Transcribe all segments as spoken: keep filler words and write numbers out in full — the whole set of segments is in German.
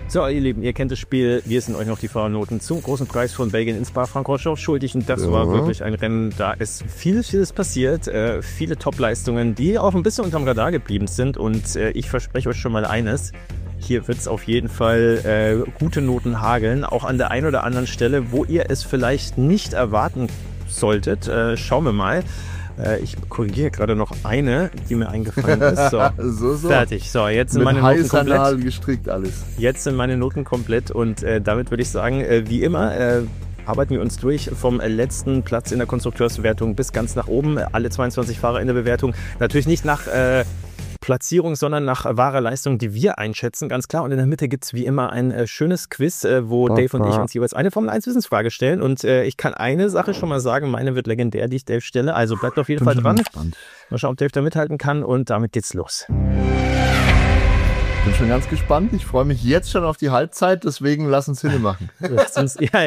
So, ihr Lieben, ihr kennt das Spiel. Wir sind euch noch die Fahrernoten zum großen Preis von Belgien in Spa-Francorchamps schuldig. Und das ja. war wirklich ein Rennen, da ist vieles, vieles passiert. Äh, viele Top-Leistungen, die auch ein bisschen unterm Radar geblieben sind. Und äh, ich verspreche euch schon mal eines. Hier wird es auf jeden Fall äh, gute Noten hageln. Auch an der einen oder anderen Stelle, wo ihr es vielleicht nicht erwarten solltet. Äh, schauen wir mal. Ich korrigiere gerade noch eine, die mir eingefallen ist. So, so, so. Fertig. So, jetzt sind Mit meine Noten komplett. Nadel gestrickt alles. Jetzt sind meine Noten komplett und äh, damit würde ich sagen, äh, wie immer, äh, arbeiten wir uns durch vom äh, letzten Platz in der Konstrukteursbewertung bis ganz nach oben. Alle zweiundzwanzig Fahrer in der Bewertung. Natürlich nicht nach äh, Platzierung, sondern nach wahrer Leistung, die wir einschätzen, ganz klar. Und in der Mitte gibt es wie immer ein äh, schönes Quiz, äh, wo Papa. Dave und ich uns jeweils eine Formel eins Wissensfrage stellen. Und äh, ich kann eine Sache schon mal sagen, meine wird legendär, die ich Dave stelle. Also bleibt auf jeden Fall dran. Mal schauen, ob Dave da mithalten kann. Und damit geht's los. Ich bin schon ganz gespannt. Ich freue mich jetzt schon auf die Halbzeit, deswegen lass uns Hinne machen. Lass uns, ja,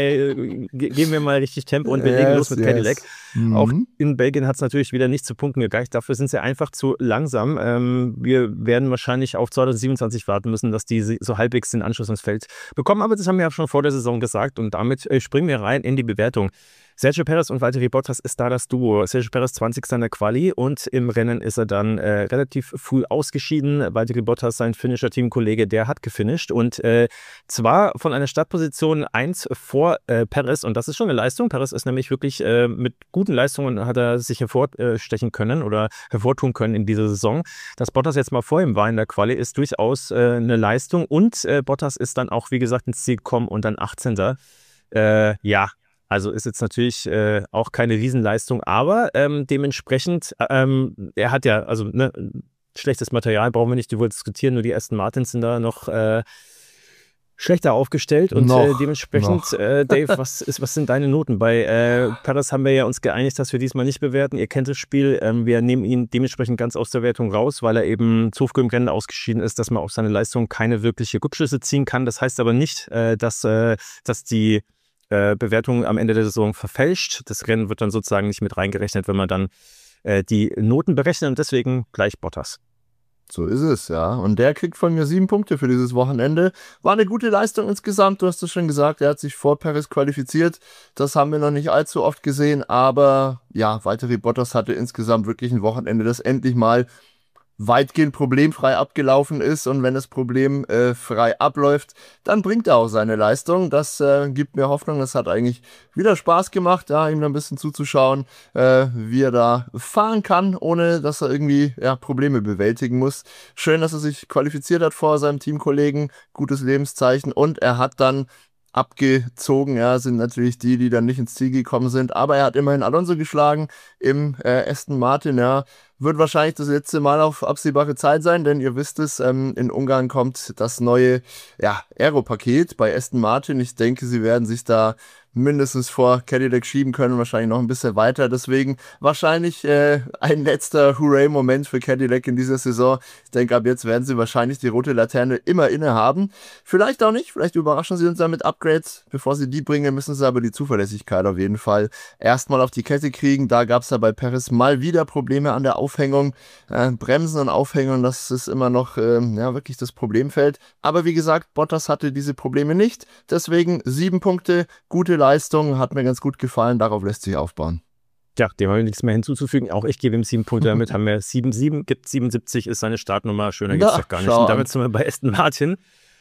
geben wir mal richtig Tempo und wir yes, legen los mit yes. Cadillac. Mhm. Auch in Belgien hat es natürlich wieder nicht zu Punkten gereicht. Dafür sind sie einfach zu langsam. Ähm, wir werden wahrscheinlich auf zweitausendsiebenundzwanzig warten müssen, dass die so halbwegs den Anschluss ins Feld bekommen. Aber das haben wir ja schon vor der Saison gesagt und damit äh, springen wir rein in die Bewertung. Sergio Perez und Valtteri Bottas ist da das Duo. Sergio Perez zwanzigster in der Quali und im Rennen ist er dann äh, relativ früh ausgeschieden. Valtteri Bottas, sein finnischer Teamkollege, der hat gefinisht und äh, zwar von einer Startposition eins vor äh, Perez und das ist schon eine Leistung. Perez ist nämlich wirklich äh, mit guten Leistungen hat er sich hervorstechen können oder hervortun können in dieser Saison. Dass Bottas jetzt mal vor ihm war in der Quali ist durchaus äh, eine Leistung und äh, Bottas ist dann auch, wie gesagt, ins Ziel gekommen und dann achtzehnter Äh, ja, Also ist jetzt natürlich äh, auch keine Riesenleistung, aber ähm, dementsprechend, ähm, er hat ja, also ne, schlechtes Material brauchen wir nicht darüber diskutieren, nur die Aston Martins sind da noch äh, schlechter aufgestellt und noch, äh, dementsprechend, äh, Dave, was, ist, was sind deine Noten? Bei äh, Perez haben wir ja uns geeinigt, dass wir diesmal nicht bewerten. Ihr kennt das Spiel, ähm, wir nehmen ihn dementsprechend ganz aus der Wertung raus, weil er eben zu früh im Rennen ausgeschieden ist, dass man auf seine Leistung keine wirkliche Rückschlüsse ziehen kann. Das heißt aber nicht, äh, dass, äh, dass die Äh, Bewertung am Ende der Saison verfälscht. Das Rennen wird dann sozusagen nicht mit reingerechnet, wenn man dann äh, die Noten berechnet und deswegen gleich Bottas. So ist es, ja. Und der kriegt von mir sieben Punkte für dieses Wochenende. War eine gute Leistung insgesamt, du hast es schon gesagt, er hat sich vor Perez qualifiziert. Das haben wir noch nicht allzu oft gesehen, aber ja, Valtteri Bottas hatte insgesamt wirklich ein Wochenende, das endlich mal weitgehend problemfrei abgelaufen ist und wenn das Problem äh, frei abläuft, dann bringt er auch seine Leistung. Das äh, gibt mir Hoffnung, das hat eigentlich wieder Spaß gemacht, ja, ihm da ein bisschen zuzuschauen, äh, wie er da fahren kann, ohne dass er irgendwie ja, Probleme bewältigen muss. Schön, dass er sich qualifiziert hat vor seinem Teamkollegen, gutes Lebenszeichen und er hat dann abgezogen, ja, sind natürlich die, die dann nicht ins Ziel gekommen sind, aber er hat immerhin Alonso geschlagen im äh, Aston Martin, ja, wird wahrscheinlich das letzte Mal auf absehbare Zeit sein, denn ihr wisst es, ähm, in Ungarn kommt das neue, ja, Aero-Paket bei Aston Martin, ich denke, sie werden sich da mindestens vor Cadillac schieben können, wahrscheinlich noch ein bisschen weiter. Deswegen wahrscheinlich äh, ein letzter Hooray-Moment für Cadillac in dieser Saison. Ich denke, ab jetzt werden sie wahrscheinlich die rote Laterne immer inne haben. Vielleicht auch nicht, vielleicht überraschen sie uns dann mit Upgrades. Bevor sie die bringen, müssen sie aber die Zuverlässigkeit auf jeden Fall erstmal auf die Kette kriegen. Da gab es ja bei Perez mal wieder Probleme an der Aufhängung. Äh, Bremsen und Aufhängung, das ist immer noch äh, ja, wirklich das Problemfeld. Aber wie gesagt, Bottas hatte diese Probleme nicht. Deswegen sieben Punkte, gute Leistung, hat mir ganz gut gefallen, darauf lässt sich aufbauen. Ja, dem haben wir nichts mehr hinzuzufügen. Auch ich gebe ihm sieben Punkte, damit haben wir sieben sieben, gibt siebenundsiebzig, ist seine Startnummer, schöner geht es doch gar nicht. Und damit sind wir bei Aston Martin.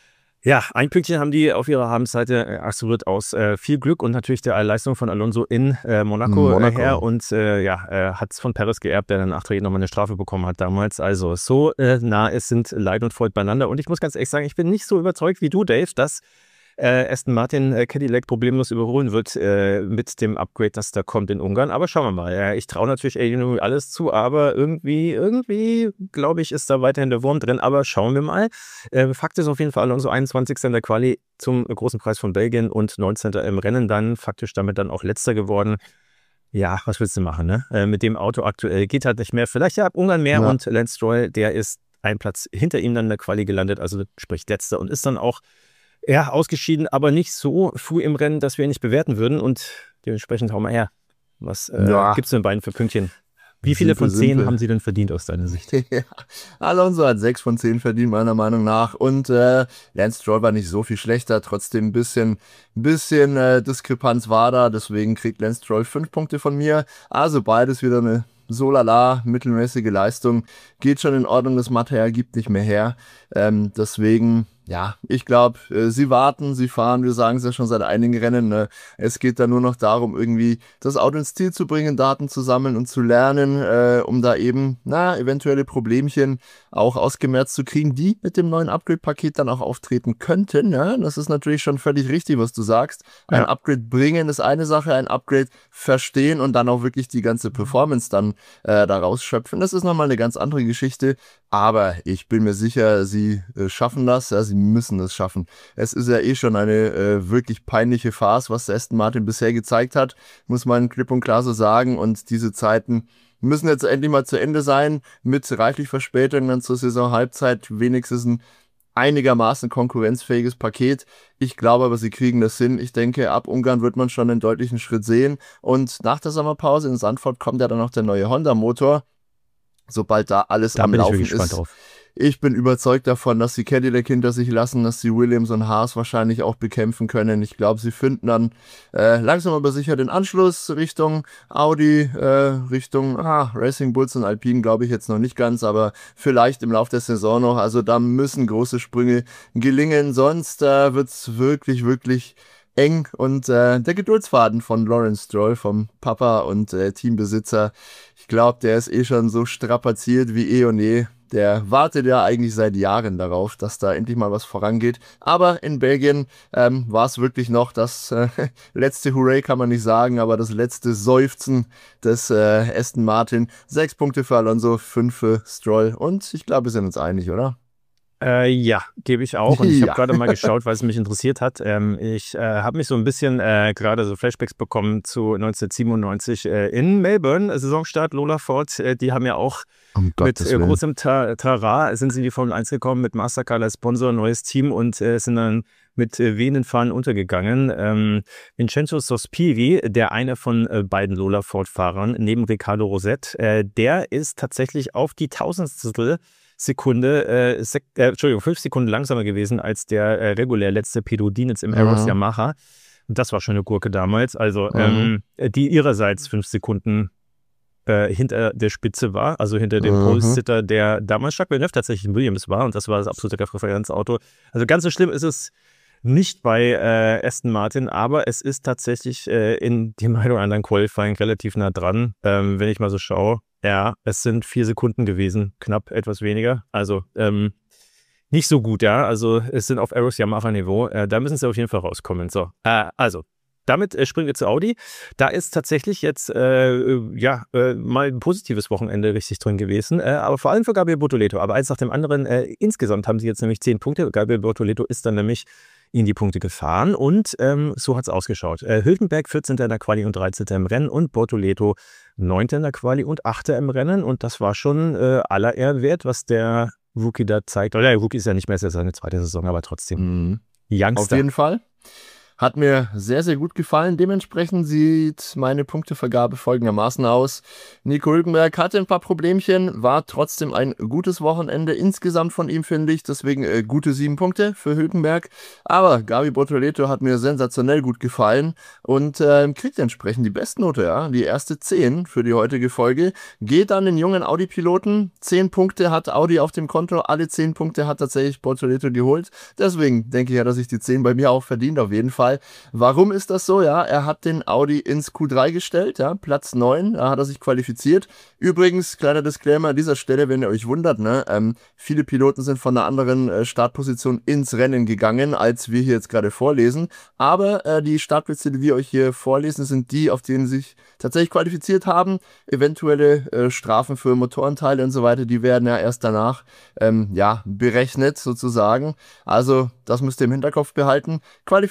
Ja, ein Pünktchen haben die auf ihrer Habenseite äh, absolut aus äh, viel Glück und natürlich der Leistung von Alonso in äh, Monaco, Monaco. Äh, her und äh, ja, äh, hat es von Perez geerbt, der dann nachträglich nochmal eine Strafe bekommen hat damals. Also so äh, nah es sind Leid und Freud beieinander und ich muss ganz ehrlich sagen, ich bin nicht so überzeugt wie du, Dave, dass Äh, Aston Martin äh, Cadillac problemlos überholen wird äh, mit dem Upgrade, das da kommt in Ungarn. Aber schauen wir mal. Äh, ich traue natürlich Adrian alles zu, aber irgendwie, irgendwie, glaube ich, ist da weiterhin der Wurm drin. Aber schauen wir mal. Äh, Fakt ist auf jeden Fall, Alonso einundzwanzigster in der Quali zum großen Preis von Belgien und neunzehnter im Rennen dann, faktisch damit dann auch letzter geworden. Ja, was willst du machen, ne? Äh, mit dem Auto aktuell geht halt nicht mehr. Vielleicht ja ab Ungarn mehr ja. Und Lance Stroll, der ist einen Platz hinter ihm dann in der Quali gelandet, also sprich letzter und ist dann auch ja, ausgeschieden, aber nicht so früh im Rennen, dass wir ihn nicht bewerten würden und dementsprechend hau mal her. Was äh, ja. gibt es denn beiden für Pünktchen? Wie viele simpel, von zehn simpel. Haben sie denn verdient aus deiner Sicht? Ja, Alonso hat sechs von zehn verdient, meiner Meinung nach. Und äh, Lance Stroll war nicht so viel schlechter. Trotzdem ein bisschen, bisschen äh, Diskrepanz war da. Deswegen kriegt Lance Stroll fünf Punkte von mir. Also beides wieder eine so lala, mittelmäßige Leistung. Geht schon in Ordnung, das Material gibt nicht mehr her. Ähm, deswegen... Ja, ich glaube, äh, sie warten, sie fahren, wir sagen es ja schon seit einigen Rennen. Ne? Es geht da nur noch darum, irgendwie das Auto ins Ziel zu bringen, Daten zu sammeln und zu lernen, äh, um da eben, na, eventuelle Problemchen auch ausgemerzt zu kriegen, die mit dem neuen Upgrade-Paket dann auch auftreten könnten. Ja? Das ist natürlich schon völlig richtig, was du sagst. Ein ja. Upgrade bringen ist eine Sache, ein Upgrade verstehen und dann auch wirklich die ganze Performance dann äh, daraus schöpfen. Das ist nochmal eine ganz andere Geschichte. Aber ich bin mir sicher, sie äh, schaffen das, ja, sie müssen es schaffen. Es ist ja eh schon eine äh, wirklich peinliche Farce, was Aston Martin bisher gezeigt hat, muss man klipp und klar so sagen. Und diese Zeiten müssen jetzt endlich mal zu Ende sein, mit reichlich Verspätung dann zur Saison-Halbzeit wenigstens ein einigermaßen konkurrenzfähiges Paket. Ich glaube aber, sie kriegen das hin. Ich denke, ab Ungarn wird man schon einen deutlichen Schritt sehen. Und nach der Sommerpause in Zandvoort kommt ja dann noch der neue Honda-Motor. Sobald da alles da am bin Laufen ich gespannt ist. Drauf. Ich bin überzeugt davon, dass sie Cadillac hinter sich lassen, dass sie Williams und Haas wahrscheinlich auch bekämpfen können. Ich glaube, sie finden dann äh, langsam aber sicher den Anschluss Richtung Audi, äh, Richtung ah, Racing Bulls und Alpine, glaube ich jetzt noch nicht ganz, aber vielleicht im Laufe der Saison noch. Also da müssen große Sprünge gelingen, sonst äh, wird es wirklich, wirklich eng. Und äh, der Geduldsfaden von Lawrence Stroll, vom Papa und äh, Teambesitzer, ich glaube, der ist eh schon so strapaziert wie eh und je. Der wartet ja eigentlich seit Jahren darauf, dass da endlich mal was vorangeht. Aber in Belgien ähm, war es wirklich noch das äh, letzte Hooray, kann man nicht sagen, aber das letzte Seufzen des äh, Aston Martin. Sechs Punkte für Alonso, fünf für Stroll. Und ich glaube, wir sind uns einig, oder? Äh, ja, gebe ich auch. Und ich ja. habe gerade mal geschaut, weil es mich interessiert hat. Ähm, ich äh, habe mich so ein bisschen äh, gerade so Flashbacks bekommen zu neunzehnhundertsiebenundneunzig äh, in Melbourne, Saisonstart Lola Ford. Äh, die haben ja auch um mit äh, großem Trara sind sie in die Formel eins gekommen, mit Mastercard als Sponsor, neues Team und äh, sind dann mit äh, wehenden Fahnen untergegangen. Ähm, Vincenzo Sospiri, der eine von äh, beiden Lola Ford-Fahrern, neben Riccardo Rosett, äh, der ist tatsächlich auf die Tausendstel Sekunde, äh, sek äh, Entschuldigung, fünf Sekunden langsamer gewesen als der äh, regulär letzte Pedro Diniz im Arrows mhm. Yamaha. Und das war schon eine Gurke damals. Also, mhm. ähm, die ihrerseits fünf Sekunden äh, hinter der Spitze war, also hinter dem mhm. Pole-Sitter, der damals Jacques Villeneuve tatsächlich in Williams war. Und das war das absolute Referenzauto. Also, ganz so schlimm ist es nicht bei äh, Aston Martin, aber es ist tatsächlich äh, in dem einen oder anderen Qualifying relativ nah dran, ähm, wenn ich mal so schaue. Ja, es sind vier Sekunden gewesen, knapp etwas weniger. Also ähm, nicht so gut, ja. Also es sind auf Arrows Yamaha-Niveau. Äh, da müssen sie auf jeden Fall rauskommen. So, äh, also damit äh, springen wir zu Audi. Da ist tatsächlich jetzt äh, ja äh, mal ein positives Wochenende richtig drin gewesen. Äh, aber vor allem für Gabriel Bortoleto. Aber eins nach dem anderen. Äh, insgesamt haben sie jetzt nämlich zehn Punkte. Gabriel Bortoleto ist dann nämlich in die Punkte gefahren und ähm, so hat es ausgeschaut. Äh, Hülkenberg vierzehnter in der Quali und dreizehnter im Rennen und Bortoleto neunter in der Quali und achter im Rennen und das war schon äh, aller Ehren wert, was der Rookie da zeigt. Oder der Rookie ist ja nicht mehr, ist ja seine zweite Saison, aber trotzdem. Mhm. Youngster. Auf jeden Fall. Hat mir sehr, sehr gut gefallen. Dementsprechend sieht meine Punktevergabe folgendermaßen aus. Nico Hülkenberg hatte ein paar Problemchen, war trotzdem ein gutes Wochenende insgesamt von ihm, finde ich. Deswegen äh, gute sieben Punkte für Hülkenberg. Aber Gabi Bortoleto hat mir sensationell gut gefallen und äh, kriegt entsprechend die Bestnote, ja. Die erste zehn für die heutige Folge. Geht an den jungen Audi-Piloten. zehn Punkte hat Audi auf dem Konto. Alle zehn Punkte hat tatsächlich Bortoleto geholt. Deswegen denke ich ja, dass ich die zehn bei mir auch verdient, auf jeden Fall. Warum ist das so? Ja, er hat den Audi ins Q drei gestellt, ja, Platz neun, da hat er sich qualifiziert. Übrigens, kleiner Disclaimer an dieser Stelle, wenn ihr euch wundert, ne, ähm, viele Piloten sind von einer anderen äh, Startposition ins Rennen gegangen, als wir hier jetzt gerade vorlesen. Aber äh, die Startplätze, die wir euch hier vorlesen, sind die, auf denen sie sich tatsächlich qualifiziert haben. Eventuelle äh, Strafen für Motorenteile und so weiter, die werden ja erst danach ähm, ja, berechnet sozusagen. Also, das müsst ihr im Hinterkopf behalten. Qualifiziert hat sich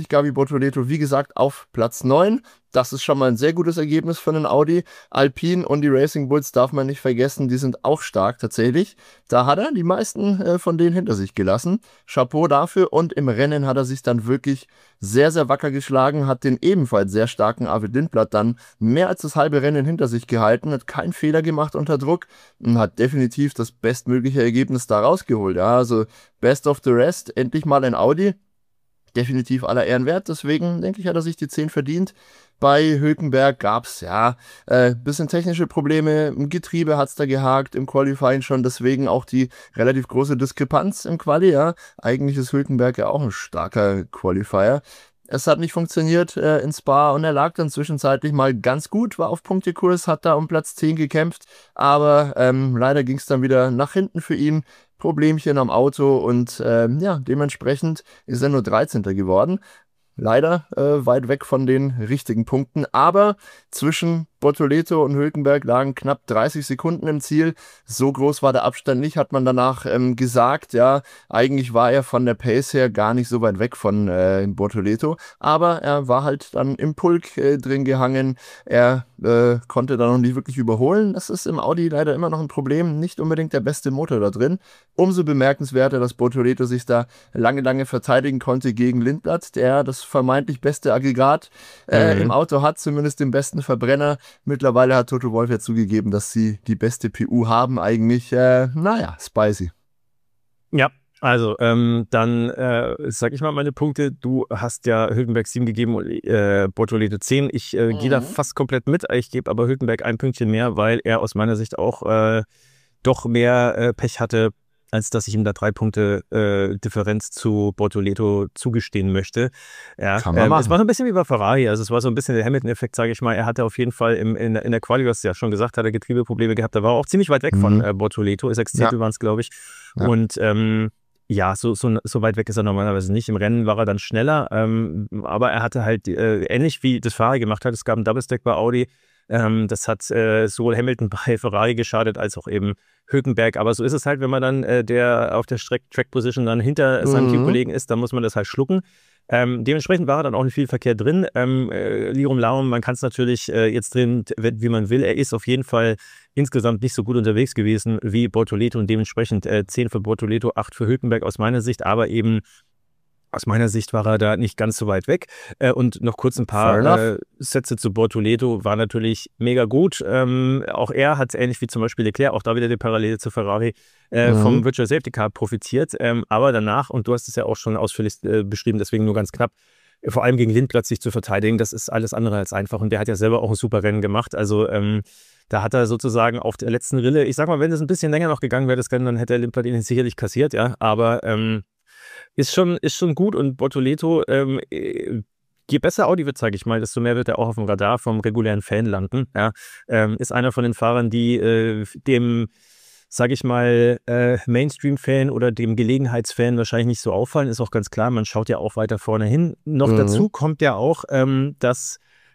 sich Gabi Bortoleto, wie gesagt, auf Platz neun. Das ist schon mal ein sehr gutes Ergebnis für einen Audi. Alpine und die Racing Bulls darf man nicht vergessen, die sind auch stark tatsächlich. Da hat er die meisten äh, von denen hinter sich gelassen. Chapeau dafür, und im Rennen hat er sich dann wirklich sehr, sehr wacker geschlagen, hat den ebenfalls sehr starken Arvid Lindblad dann mehr als das halbe Rennen hinter sich gehalten, hat keinen Fehler gemacht unter Druck und hat definitiv das bestmögliche Ergebnis da rausgeholt. Ja, also best of the rest, endlich mal ein Audi. Definitiv aller Ehren wert, deswegen denke ich, hat er sich die zehn verdient. Bei Hülkenberg gab es ja ein äh, bisschen technische Probleme, im Getriebe hat es da gehakt, im Qualifying schon, deswegen auch die relativ große Diskrepanz im Quali, ja. Eigentlich ist Hülkenberg ja auch ein starker Qualifier. Es hat nicht funktioniert äh, in Spa und er lag dann zwischenzeitlich mal ganz gut, war auf Punktekurs, hat da um Platz zehn gekämpft, aber ähm, leider ging es dann wieder nach hinten für ihn. Problemchen am Auto und ähm, ja, dementsprechend ist er nur dreizehnter geworden. Leider äh, weit weg von den richtigen Punkten, aber zwischen Bortoleto und Hülkenberg lagen knapp dreißig Sekunden im Ziel. So groß war der Abstand nicht, hat man danach ähm, gesagt. Ja, eigentlich war er von der Pace her gar nicht so weit weg von äh, Bortoleto, aber er war halt dann im Pulk äh, drin gehangen. Er äh, konnte da noch nicht wirklich überholen. Das ist im Audi leider immer noch ein Problem. Nicht unbedingt der beste Motor da drin. Umso bemerkenswerter, dass Bortoleto sich da lange, lange verteidigen konnte gegen Lindblad, der das vermeintlich beste Aggregat äh, mhm. im Auto hat, zumindest den besten Verbrenner. Mittlerweile hat Toto Wolff ja zugegeben, dass sie die beste P U haben. Eigentlich, äh, naja, spicy. Ja, also ähm, dann äh, sag ich mal meine Punkte. Du hast ja Hülkenberg sieben gegeben und äh, Bortoleto zehn. Ich äh, mhm. gehe da fast komplett mit. Ich gebe aber Hülkenberg ein Pünktchen mehr, weil er aus meiner Sicht auch äh, doch mehr äh, Pech hatte, als dass ich ihm da drei Punkte äh, Differenz zu Bortoleto zugestehen möchte. Ja, Kann man ähm, machen. es war so ein bisschen wie bei Ferrari, also es war so ein bisschen der Hamilton-Effekt, sage ich mal. Er hatte auf jeden Fall im, in, in der Quali, was du ja schon gesagt hat, Getriebeprobleme gehabt. Da war er auch ziemlich weit weg mhm. von äh, Bortoleto. Sechs Zehntel ja. waren es, glaube ich. Ja. Und ähm, ja, so, so, so weit weg ist er normalerweise nicht. Im Rennen war er dann schneller, ähm, aber er hatte halt äh, ähnlich wie das Ferrari gemacht hat. Es gab einen Double-Stack bei Audi. Ähm, das hat äh, sowohl Hamilton bei Ferrari geschadet, als auch eben Hülkenberg. Aber so ist es halt, wenn man dann äh, der auf der Track-Position dann hinter mhm. seinem Teamkollegen ist, dann muss man das halt schlucken. Ähm, dementsprechend war er dann auch nicht viel Verkehr drin. Ähm, äh, Lirum Larum, man kann es natürlich äh, jetzt drin, wie man will. Er ist auf jeden Fall insgesamt nicht so gut unterwegs gewesen wie Bortoleto und dementsprechend äh, zehn für Bortoleto, acht für Hülkenberg aus meiner Sicht, aber eben aus meiner Sicht war er da nicht ganz so weit weg. Äh, und noch kurz ein paar äh, Sätze zu Bortoleto, war natürlich mega gut. Ähm, auch er hat ähnlich wie zum Beispiel Leclerc, auch da wieder die Parallele zu Ferrari, äh, mhm. vom Virtual Safety Car profitiert. Ähm, aber danach, und du hast es ja auch schon ausführlich äh, beschrieben, deswegen nur ganz knapp, vor allem gegen Lindblad sich zu verteidigen, das ist alles andere als einfach. Und der hat ja selber auch ein super Rennen gemacht. Also ähm, da hat er sozusagen auf der letzten Rille, ich sag mal, wenn es ein bisschen länger noch gegangen wäre, das Rennen, dann hätte Lindblad ihn sicherlich kassiert, ja. Aber ähm, Ist schon, ist schon gut, und Bortoleto, ähm, je besser Audi wird, sage ich mal, desto mehr wird er auch auf dem Radar vom regulären Fan landen. Ja. Ähm, ist einer von den Fahrern, die äh, dem, sage ich mal, äh, Mainstream-Fan oder dem Gelegenheitsfan wahrscheinlich nicht so auffallen. Ist auch ganz klar, man schaut ja auch weiter vorne hin. Noch mhm. dazu kommt ja auch, ähm, dass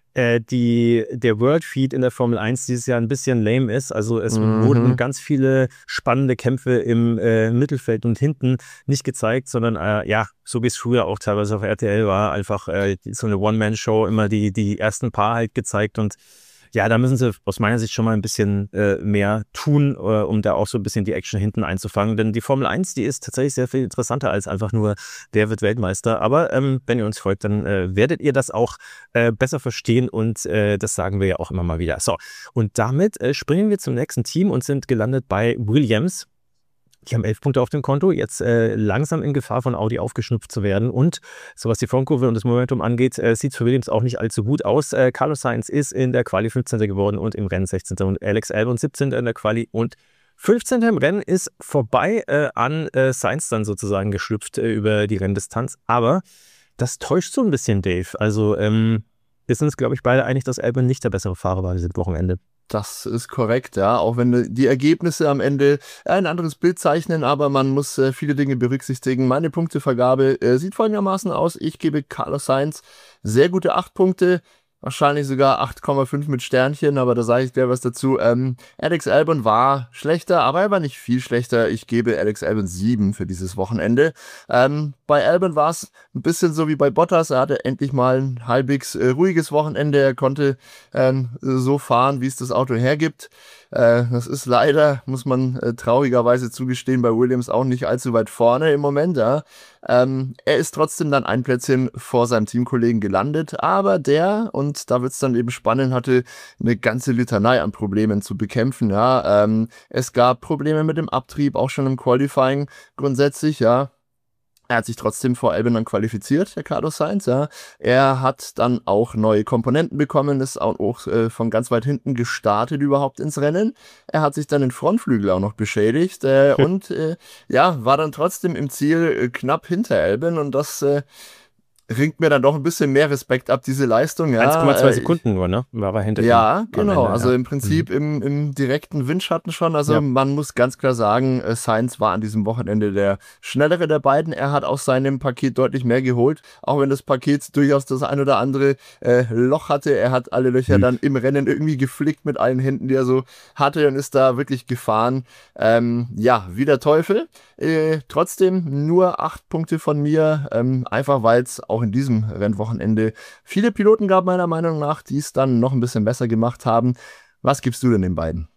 Die, der World Feed in der Formel eins dieses Jahr ein bisschen lame ist. Also es mhm. wurden ganz viele spannende Kämpfe im äh, Mittelfeld und hinten nicht gezeigt, sondern äh, ja, so wie es früher auch teilweise auf R T L war, einfach äh, so eine One-Man-Show, immer die, die ersten paar halt gezeigt, und ja, da müssen sie aus meiner Sicht schon mal ein bisschen äh, mehr tun, äh, um da auch so ein bisschen die Action hinten einzufangen. Denn die Formel eins, die ist tatsächlich sehr viel interessanter als einfach nur, der wird Weltmeister. Aber ähm, wenn ihr uns folgt, dann äh, werdet ihr das auch äh, besser verstehen, und äh, das sagen wir ja auch immer mal wieder. So, und damit äh, springen wir zum nächsten Team und sind gelandet bei Williams. Die haben elf Punkte auf dem Konto, jetzt äh, langsam in Gefahr von Audi aufgeschnupft zu werden. Und so was die Frontkurve und das Momentum angeht, äh, sieht es für Williams auch nicht allzu gut aus. Äh, Carlos Sainz ist in der Quali fünfzehnter geworden und im Rennen sechzehnter Und Alex Albon siebzehnter in der Quali und fünfzehnter im Rennen, ist vorbei äh, an äh, Sainz dann sozusagen geschlüpft äh, über die Renndistanz. Aber das täuscht so ein bisschen, Dave. Also ähm, wir sind uns, glaube ich, beide einig, dass Albon nicht der bessere Fahrer war dieses Wochenende. Das ist korrekt, ja. Auch wenn die Ergebnisse am Ende ein anderes Bild zeichnen, aber man muss äh, viele Dinge berücksichtigen. Meine Punktevergabe äh, sieht folgendermaßen aus. Ich gebe Carlos Sainz sehr gute acht Punkte. Wahrscheinlich sogar acht Komma fünf mit Sternchen, aber da sage ich gleich was dazu. Ähm, Alex Albon war schlechter, aber er war nicht viel schlechter. Ich gebe Alex Albon sieben für dieses Wochenende. Ähm, bei Albon war es ein bisschen so wie bei Bottas. Er hatte endlich mal ein halbwegs äh, ruhiges Wochenende. Er konnte äh, so fahren, wie es das Auto hergibt. Äh, das ist leider, muss man äh, traurigerweise zugestehen, bei Williams auch nicht allzu weit vorne im Moment. Ja. Ähm, er ist trotzdem dann ein Plätzchen vor seinem Teamkollegen gelandet, aber der, und da wird es dann eben spannend, hatte eine ganze Litanei an Problemen zu bekämpfen. Ja. Ähm, es gab Probleme mit dem Abtrieb, auch schon im Qualifying grundsätzlich, ja. Er hat sich trotzdem vor Albon dann qualifiziert, der Carlos Sainz, ja. Er hat dann auch neue Komponenten bekommen, ist auch äh, von ganz weit hinten gestartet überhaupt ins Rennen. Er hat sich dann den Frontflügel auch noch beschädigt äh, und äh, ja, war dann trotzdem im Ziel äh, knapp hinter Albon und das äh, ringt mir dann doch ein bisschen mehr Respekt ab, diese Leistung. Ja. eins Komma zwei Sekunden nur, ne? War er hinter Ja, ihm genau. Ende, also ja. im Prinzip mhm. im, im direkten Windschatten schon. Also Ja. man muss ganz klar sagen, äh, Sainz war an diesem Wochenende der schnellere der beiden. Er hat aus seinem Paket deutlich mehr geholt, auch wenn das Paket durchaus das ein oder andere äh, Loch hatte. Er hat alle Löcher mhm. dann im Rennen irgendwie geflickt mit allen Händen, die er so hatte und ist da wirklich gefahren. Ähm, ja, wie der Teufel. Äh, trotzdem nur acht Punkte von mir, ähm, einfach weil es auch in diesem Rennwochenende viele Piloten gab, meiner Meinung nach, die es dann noch ein bisschen besser gemacht haben. Was gibst du denn den beiden?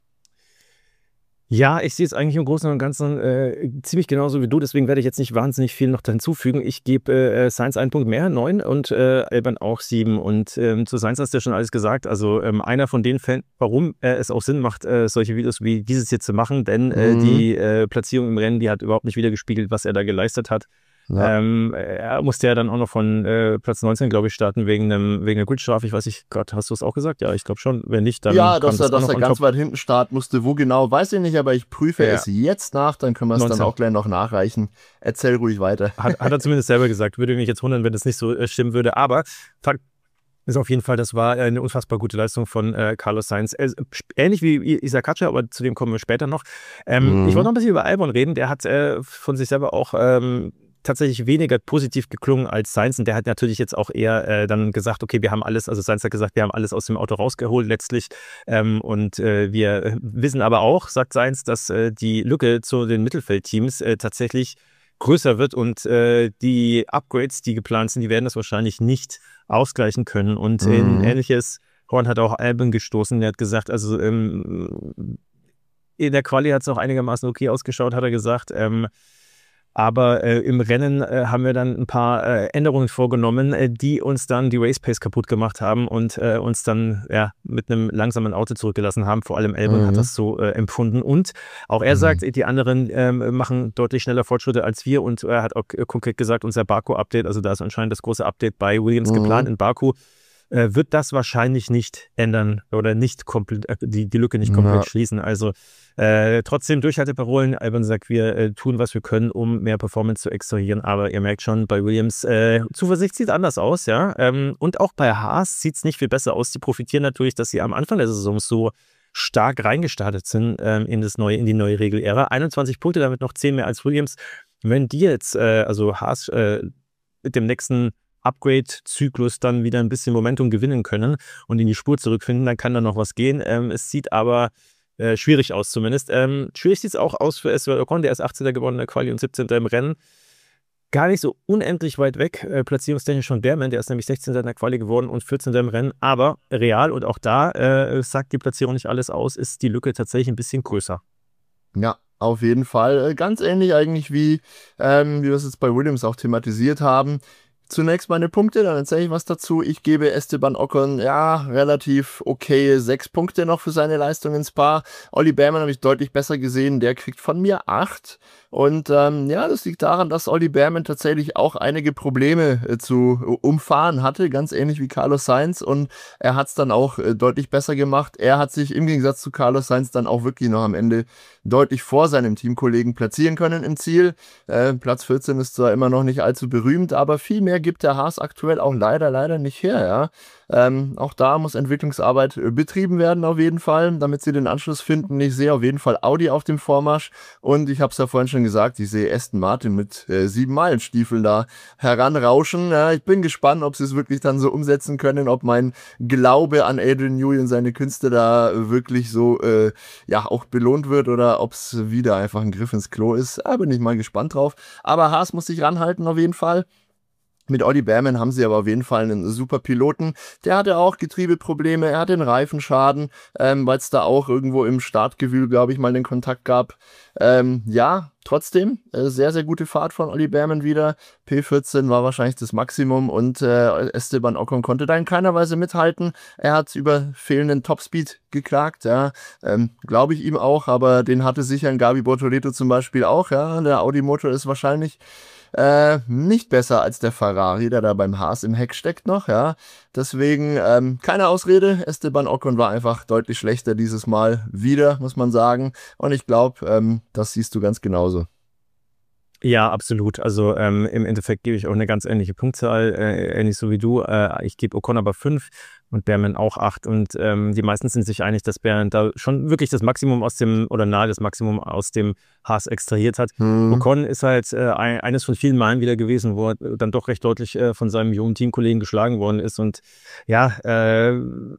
Ja, ich sehe es eigentlich im Großen und Ganzen äh, ziemlich genauso wie du, deswegen werde ich jetzt nicht wahnsinnig viel noch hinzufügen. Ich gebe äh, Sainz einen Punkt mehr, neun und äh, Albon auch sieben. Und ähm, zu Sainz hast du ja schon alles gesagt. Also ähm, einer von den Fällen, warum äh, es auch Sinn macht, äh, solche Videos wie dieses hier zu machen, denn äh, mhm. die äh, Platzierung im Rennen, die hat überhaupt nicht wiedergespiegelt, was er da geleistet hat. Ja. Ähm, er musste ja dann auch noch von äh, Platz neunzehn, glaube ich, starten wegen einem wegen einer Gridstrafe. Ich weiß nicht, Gott, hast du es auch gesagt? Ja, ich glaube schon. Wenn nicht, dann ja, dass das er, dass er ganz weit hinten starten musste. Wo genau, weiß ich nicht, aber ich prüfe ja. es jetzt nach, dann können wir es dann auch gleich noch nachreichen. Erzähl ruhig weiter. Hat, hat er zumindest selber gesagt. Würde mich jetzt wundern, wenn das nicht so äh, stimmen würde. Aber Fakt ist auf jeden Fall, das war eine unfassbar gute Leistung von äh, Carlos Sainz. Äh, ähnlich wie Isaac Katscher, aber zu dem kommen wir später noch. Ähm, mhm. Ich wollte noch ein bisschen über Albon reden. Der hat äh, von sich selber auch ähm, tatsächlich weniger positiv geklungen als Sainz und der hat natürlich jetzt auch eher äh, dann gesagt, okay, wir haben alles, also Sainz hat gesagt, wir haben alles aus dem Auto rausgeholt letztlich ähm, und äh, wir wissen aber auch, sagt Sainz, dass äh, die Lücke zu den Mittelfeldteams äh, tatsächlich größer wird und äh, die Upgrades, die geplant sind, die werden das wahrscheinlich nicht ausgleichen können und mhm. in ähnliches Horn hat auch Albon gestoßen, der hat gesagt, also ähm, in der Quali hat es auch einigermaßen okay ausgeschaut, hat er gesagt, ähm, aber äh, im Rennen äh, haben wir dann ein paar äh, Änderungen vorgenommen, äh, die uns dann die Race Pace kaputt gemacht haben und äh, uns dann ja mit einem langsamen Auto zurückgelassen haben. Vor allem Albon mhm. hat das so äh, empfunden. Und auch er mhm. sagt, die anderen ähm, machen deutlich schneller Fortschritte als wir. Und er hat auch konkret gesagt, unser Baku-Update, also da ist anscheinend das große Update bei Williams mhm. geplant in Baku, äh, wird das wahrscheinlich nicht ändern oder nicht komplett, äh, die, die Lücke nicht komplett ja. schließen. Also Äh, trotzdem Durchhalteparolen. Albon sagt, wir äh, tun, was wir können, um mehr Performance zu extrahieren. Aber ihr merkt schon, bei Williams, äh, Zuversicht sieht anders aus, ja. Ähm, und auch bei Haas sieht es nicht viel besser aus. Die profitieren natürlich, dass sie am Anfang der Saison so stark reingestartet sind ähm, in, das neue, in die neue Regelära. einundzwanzig Punkte, damit noch zehn mehr als Williams. Wenn die jetzt, äh, also Haas, äh, mit dem nächsten Upgrade-Zyklus dann wieder ein bisschen Momentum gewinnen können und in die Spur zurückfinden, dann kann da noch was gehen. Ähm, es sieht aber Äh, schwierig aus zumindest. Ähm, schwierig sieht es auch aus für Esteban Ocon, der ist achtzehnter geworden in der Quali und siebzehnter im Rennen. Gar nicht so unendlich weit weg, äh, platzierungstechnisch von Behrman, der ist nämlich sechzehnter in der Quali geworden und vierzehnter im Rennen. Aber real, und auch da äh, sagt die Platzierung nicht alles aus, ist die Lücke tatsächlich ein bisschen größer. Ja, auf jeden Fall. Ganz ähnlich eigentlich wie, ähm, wie wir es jetzt bei Williams auch thematisiert haben. Zunächst meine Punkte, dann erzähle ich was dazu. Ich gebe Esteban Ocon, ja, relativ okay sechs Punkte noch für seine Leistung in Spa. Olli Behrman habe ich deutlich besser gesehen, der kriegt von mir acht. Und ähm, ja, das liegt daran, dass Olli Behrman tatsächlich auch einige Probleme äh, zu umfahren hatte, ganz ähnlich wie Carlos Sainz. Und er hat es dann auch äh, deutlich besser gemacht. Er hat sich im Gegensatz zu Carlos Sainz dann auch wirklich noch am Ende deutlich vor seinem Teamkollegen platzieren können im Ziel. Äh, Platz vierzehn ist zwar immer noch nicht allzu berühmt, aber viel mehr gibt der Haas aktuell auch leider, leider nicht her, ja. Ähm, auch da muss Entwicklungsarbeit äh, betrieben werden auf jeden Fall, damit sie den Anschluss finden. Ich sehe auf jeden Fall Audi auf dem Vormarsch und ich habe es ja vorhin schon schon gesagt, ich sehe Aston Martin mit äh, sieben Meilenstiefeln da heranrauschen. Ja, ich bin gespannt, ob sie es wirklich dann so umsetzen können, ob mein Glaube an Adrian Newey und seine Künste da wirklich so äh, ja auch belohnt wird oder ob es wieder einfach ein Griff ins Klo ist. Da bin ich mal gespannt drauf. Aber Haas muss sich ranhalten auf jeden Fall. Mit Ollie Behrman haben sie aber auf jeden Fall einen super Piloten. Der hatte auch Getriebeprobleme, er hatte einen Reifenschaden, ähm, weil es da auch irgendwo im Startgewühl, glaube ich, mal den Kontakt gab. Ähm, ja, trotzdem, äh, sehr, sehr gute Fahrt von Ollie Behrman wieder. P vierzehn war wahrscheinlich das Maximum und äh, Esteban Ocon konnte da in keiner Weise mithalten. Er hat über fehlenden Topspeed geklagt, ja, ähm, glaube ich ihm auch, aber den hatte sicher ein Gabi Bortoleto zum Beispiel auch, ja. Der Audi-Motor ist wahrscheinlich Äh, nicht besser als der Ferrari, der da beim Haas im Heck steckt noch, ja. Deswegen ähm, keine Ausrede. Esteban Ocon war einfach deutlich schlechter dieses Mal wieder, muss man sagen. Und ich glaube, ähm, das siehst du ganz genauso. Ja, absolut. Also ähm, im Endeffekt gebe ich auch eine ganz ähnliche Punktzahl, äh, ähnlich so wie du. Äh, ich gebe Ocon aber fünf und Behrman auch acht. Und ähm, die meisten sind sich einig, dass Behrman da schon wirklich das Maximum aus dem, oder nahe das Maximum aus dem Haas extrahiert hat. Hm. Ocon ist halt äh, eines von vielen Malen wieder gewesen, wo er dann doch recht deutlich äh, von seinem jungen Teamkollegen geschlagen worden ist. Und ja, äh,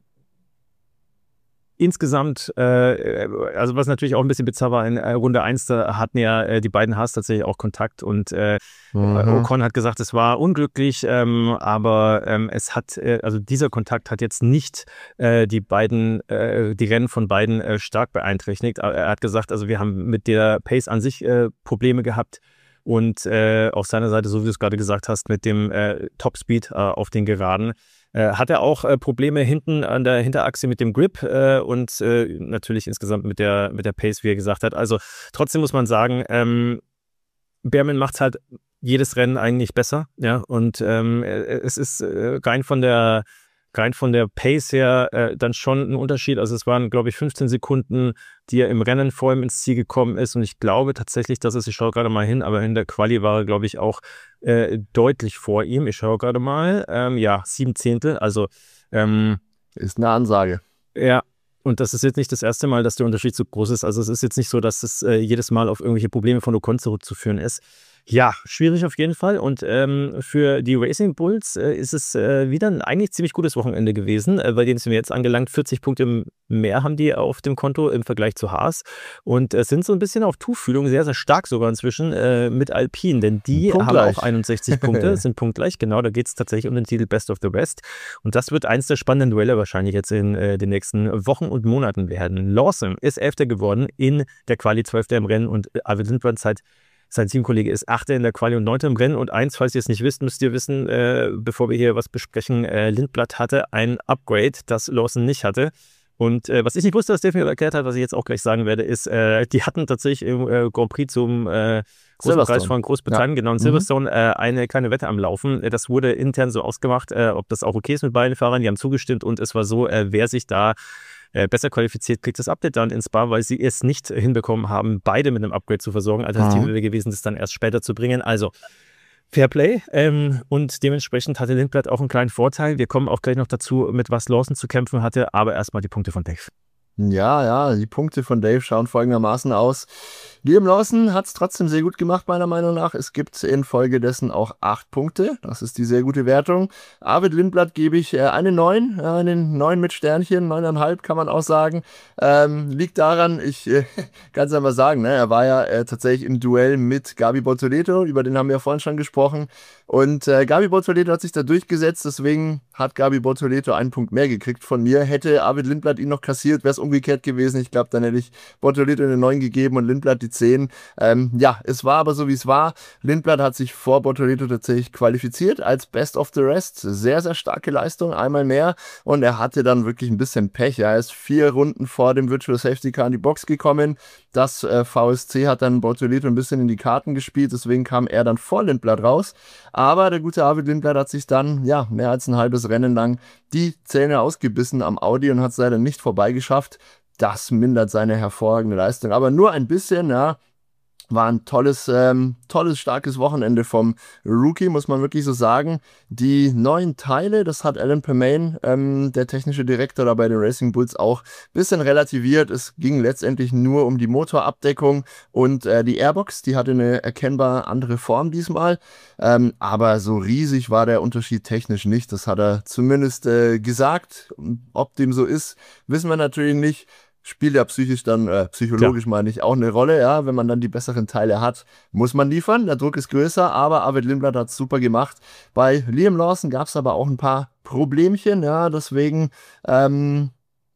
Insgesamt, äh, also was natürlich auch ein bisschen bizarr war, in äh, Runde eins, da hatten ja äh, die beiden Haas tatsächlich auch Kontakt und äh, mhm. Ocon hat gesagt, es war unglücklich, ähm, aber ähm, es hat, äh, also dieser Kontakt hat jetzt nicht äh, die beiden, äh, die Rennen von beiden äh, stark beeinträchtigt. Er hat gesagt, also wir haben mit der Pace an sich äh, Probleme gehabt. Und äh, auf seiner Seite, so wie du es gerade gesagt hast, mit dem äh, Topspeed äh, auf den Geraden, Äh, hat er auch äh, Probleme hinten an der Hinterachse mit dem Grip äh, und äh, natürlich insgesamt mit der, mit der Pace, wie er gesagt hat. Also trotzdem muss man sagen, ähm, Behrman macht halt jedes Rennen eigentlich besser, ja, und ähm, es ist äh, rein von der rein von der Pace her äh, dann schon ein Unterschied. Also es waren, glaube ich, fünfzehn Sekunden, die er im Rennen vor ihm ins Ziel gekommen ist. Und ich glaube tatsächlich, dass es, ich schaue gerade mal hin, aber in der Quali war er, glaube ich, auch äh, deutlich vor ihm. Ich schaue gerade mal. Ähm, ja, sieben Zehntel. Also ähm, ist eine Ansage. Ja. Und das ist jetzt nicht das erste Mal, dass der Unterschied so groß ist. Also es ist jetzt nicht so, dass es äh, jedes Mal auf irgendwelche Probleme von Ocon zurückzuführen ist. Ja, schwierig auf jeden Fall. Und ähm, für die Racing Bulls äh, ist es äh, wieder ein eigentlich ziemlich gutes Wochenende gewesen. Äh, bei denen sind wir jetzt angelangt. vierzig Punkte mehr haben die auf dem Konto im Vergleich zu Haas. Und äh, sind so ein bisschen auf Tuchfühlung, sehr, sehr stark sogar inzwischen äh, mit Alpine. Denn die punktgleich. Haben auch einundsechzig Punkte, sind punktgleich. Genau, da geht es tatsächlich um den Titel Best of the Rest. Und das wird eins der spannenden Duelle wahrscheinlich jetzt in äh, den nächsten Wochen und Monaten werden. Lawson ist Elfter geworden in der Quali, Zwölfter im Rennen. Und Arvid Lindbrand seit Sein Teamkollege ist Achter in der Quali und Neunter im Rennen. Und eins, falls ihr es nicht wisst, müsst ihr wissen, äh, bevor wir hier was besprechen, äh, Lindblad hatte ein Upgrade, das Lawson nicht hatte. Und äh, was ich nicht wusste, was Stefan erklärt hat, was ich jetzt auch gleich sagen werde, ist, äh, die hatten tatsächlich im äh, Grand Prix zum äh, großen Preis von Großbritannien, ja. genau, in Silverstone, mhm. äh, eine kleine Wette am Laufen. Das wurde intern so ausgemacht, äh, ob das auch okay ist mit beiden Fahrern. Die haben zugestimmt und es war so, äh, wer sich da besser qualifiziert, kriegt das Update dann in Spa, weil sie es nicht hinbekommen haben, beide mit einem Upgrade zu versorgen. Alternative wäre gewesen, das dann erst später zu bringen. Also Fairplay ähm, und dementsprechend hatte Lindblad auch einen kleinen Vorteil. Wir kommen auch gleich noch dazu, mit was Lawson zu kämpfen hatte, aber erstmal die Punkte von Dave. Ja, ja, die Punkte von Dave schauen folgendermaßen aus. Liam Lawson hat es trotzdem sehr gut gemacht, meiner Meinung nach. Es gibt infolgedessen auch acht Punkte. Das ist die sehr gute Wertung. Arvid Lindblad gebe ich äh, eine neun, äh, eine neun mit Sternchen, neun Komma fünf kann man auch sagen. Ähm, liegt daran, ich äh, kann es einmal sagen, ne? Er war ja äh, tatsächlich im Duell mit Gabi Bortoleto, über den haben wir ja vorhin schon gesprochen. Und äh, Gabi Bortoleto hat sich da durchgesetzt, deswegen hat Gabi Bortoleto einen Punkt mehr gekriegt von mir. Hätte Arvid Lindblad ihn noch kassiert, wäre es umgekehrt gewesen. Ich glaube, dann hätte ich Bortoleto eine neun gegeben und Lindblad die zehn. Ähm, ja, es war aber so, wie es war. Lindblad hat sich vor Bortoleto tatsächlich qualifiziert als Best of the Rest. Sehr, sehr starke Leistung, einmal mehr. Und er hatte dann wirklich ein bisschen Pech. Er ist vier Runden vor dem Virtual Safety Car in die Box gekommen. Das äh, V S C hat dann Bortoleto ein bisschen in die Karten gespielt. Deswegen kam er dann vor Lindblad raus. Aber der gute Arvid Lindblad hat sich dann, ja, mehr als ein halbes Rennen lang die Zähne ausgebissen am Audi und hat es leider nicht vorbeigeschafft. Das mindert seine hervorragende Leistung. Aber nur ein bisschen, ja. War ein tolles, ähm, tolles, starkes Wochenende vom Rookie, muss man wirklich so sagen. Die neuen Teile, das hat Alan Permain, ähm, der technische Direktor da bei den Racing Bulls, auch ein bisschen relativiert. Es ging letztendlich nur um die Motorabdeckung und äh, die Airbox, die hatte eine erkennbar andere Form diesmal. Ähm, aber so riesig war der Unterschied technisch nicht. Das hat er zumindest äh, gesagt. Ob dem so ist, wissen wir natürlich nicht. Spielt ja psychisch dann, äh, psychologisch ja. meine ich, auch eine Rolle, ja. Wenn man dann die besseren Teile hat, muss man liefern. Der Druck ist größer, aber Arvid Lindblad hat es super gemacht. Bei Liam Lawson gab es aber auch ein paar Problemchen, ja. Deswegen ähm,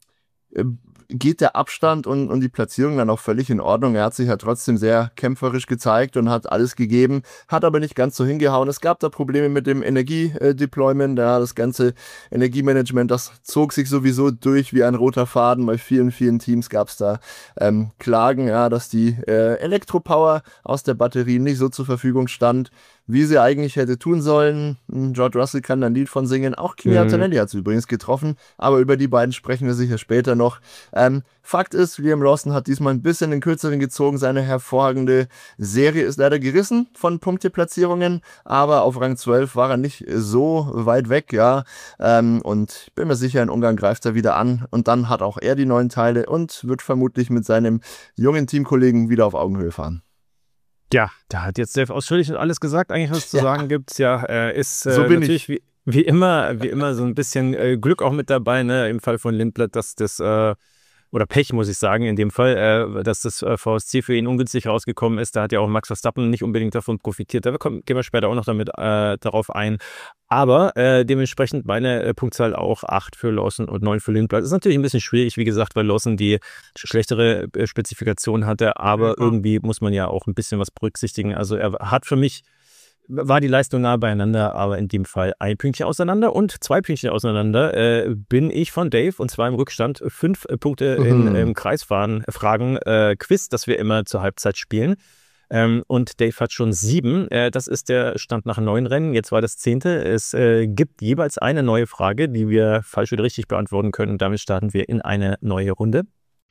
geht der Abstand und, und die Platzierung dann auch völlig in Ordnung. Er hat sich ja trotzdem sehr kämpferisch gezeigt und hat alles gegeben, hat aber nicht ganz so hingehauen. Es gab da Probleme mit dem Energiedeployment, ja, das ganze Energiemanagement, das zog sich sowieso durch wie ein roter Faden. Bei vielen, vielen Teams gab es da ähm, Klagen, ja, dass die äh, Elektropower aus der Batterie nicht so zur Verfügung stand, wie sie eigentlich hätte tun sollen. George Russell kann da ein Lied von singen. Auch Kimi Antonelli mhm. hat es übrigens getroffen, aber über die beiden sprechen wir sicher später noch. Ähm, Fakt ist, Liam Lawson hat diesmal ein bisschen den Kürzeren gezogen. Seine hervorragende Serie ist leider gerissen von Punkteplatzierungen, aber auf Rang zwölf war er nicht so weit weg, ja. Ähm, und ich bin mir sicher, in Ungarn greift er wieder an und dann hat auch er die neuen Teile und wird vermutlich mit seinem jungen Teamkollegen wieder auf Augenhöhe fahren. Ja, da hat jetzt Dave ausführlich alles gesagt, eigentlich was es zu ja. sagen gibt. Ja, äh, ist äh, so bin natürlich wie, wie immer, wie immer so ein bisschen äh, Glück auch mit dabei, ne? Im Fall von Lindblad, dass das äh, oder Pech, muss ich sagen, in dem Fall, äh, dass das äh, V S C für ihn ungünstig rausgekommen ist. Da hat ja auch Max Verstappen nicht unbedingt davon profitiert. Da kommen, gehen wir später auch noch damit äh, darauf ein. Aber äh, dementsprechend meine äh, Punktzahl auch acht für Lawson und neun für Lindblad. Das ist natürlich ein bisschen schwierig, wie gesagt, weil Lawson die schlechtere äh, Spezifikation hatte. Aber ja. irgendwie muss man ja auch ein bisschen was berücksichtigen. Also er hat für mich, war die Leistung nah beieinander, aber in dem Fall ein Pünktchen auseinander und zwei Pünktchen auseinander äh, bin ich von Dave und zwar im Rückstand fünf äh, Punkte mhm. in, im Kreisfahren Fragen äh, Quiz, das wir immer zur Halbzeit spielen. Ähm, und Dave hat schon sieben. Äh, das ist der Stand nach neun Rennen. Jetzt war das zehnte. Es äh, gibt jeweils eine neue Frage, die wir falsch oder richtig beantworten können. Und damit starten wir in eine neue Runde.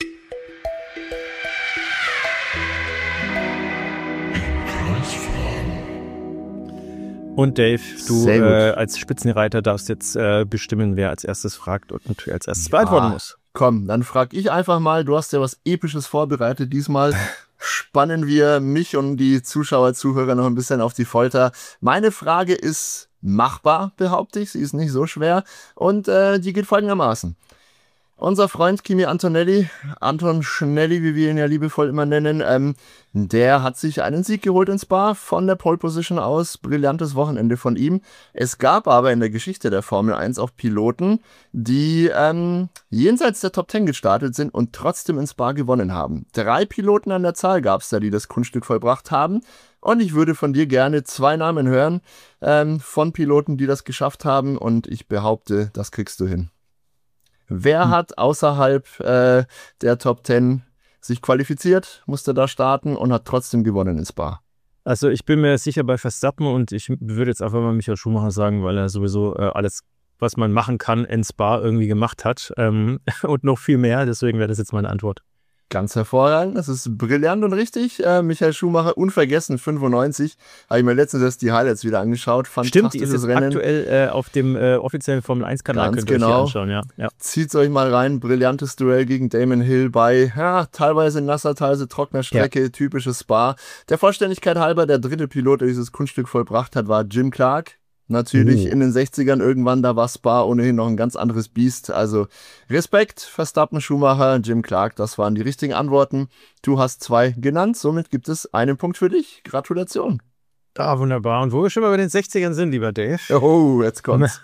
Und Dave, du äh, als Spitzenreiter darfst jetzt äh, bestimmen, wer als erstes fragt und wer als erstes beantworten muss. Komm, dann frag ich einfach mal. Du hast ja was Episches vorbereitet. Diesmal spannen wir mich und die Zuschauer, Zuhörer noch ein bisschen auf die Folter. Meine Frage ist machbar, behaupte ich. Sie ist nicht so schwer und äh, die geht folgendermaßen. Unser Freund Kimi Antonelli, Anton Schnelli, wie wir ihn ja liebevoll immer nennen, ähm, der hat sich einen Sieg geholt in Spa von der Pole Position aus. Brillantes Wochenende von ihm. Es gab aber in der Geschichte der Formel eins auch Piloten, die ähm, jenseits der Top zehn gestartet sind und trotzdem in Spa gewonnen haben. Drei Piloten an der Zahl gab es da, die das Kunststück vollbracht haben. Und ich würde von dir gerne zwei Namen hören ähm, von Piloten, die das geschafft haben. Und ich behaupte, das kriegst du hin. Wer hat außerhalb äh, der Top zehn sich qualifiziert, musste da starten und hat trotzdem gewonnen in Spa? Also ich bin mir sicher bei Verstappen und ich würde jetzt einfach mal Michael Schumacher sagen, weil er sowieso äh, alles, was man machen kann, in Spa irgendwie gemacht hat ähm, und noch viel mehr. Deswegen wäre das jetzt meine Antwort. Ganz hervorragend, das ist brillant und richtig. Äh, Michael Schumacher, unvergessen, fünfundneunzig. Habe ich mir letztens erst die Highlights wieder angeschaut. Stimmt, die ist jetzt Rennen. aktuell äh, auf dem äh, offiziellen Formel eins Kanal. Ganz genau. Anschauen, ja. Ja. Zieht's euch mal rein. Brillantes Duell gegen Damon Hill bei ja, teilweise nasser, teilweise trockener Strecke, ja. Typisches Spa. Der Vollständigkeit halber, der dritte Pilot, der dieses Kunststück vollbracht hat, war Jim Clark. Natürlich uh. in den sechzigern irgendwann, da war Spa ohnehin noch ein ganz anderes Biest. Also Respekt, Verstappen, Schumacher, Jim Clark, das waren die richtigen Antworten. Du hast zwei genannt, somit gibt es einen Punkt für dich. Gratulation. Ah, wunderbar. Und wo wir schon mal bei den sechzigern sind, lieber Dave. Oh, jetzt kommt's.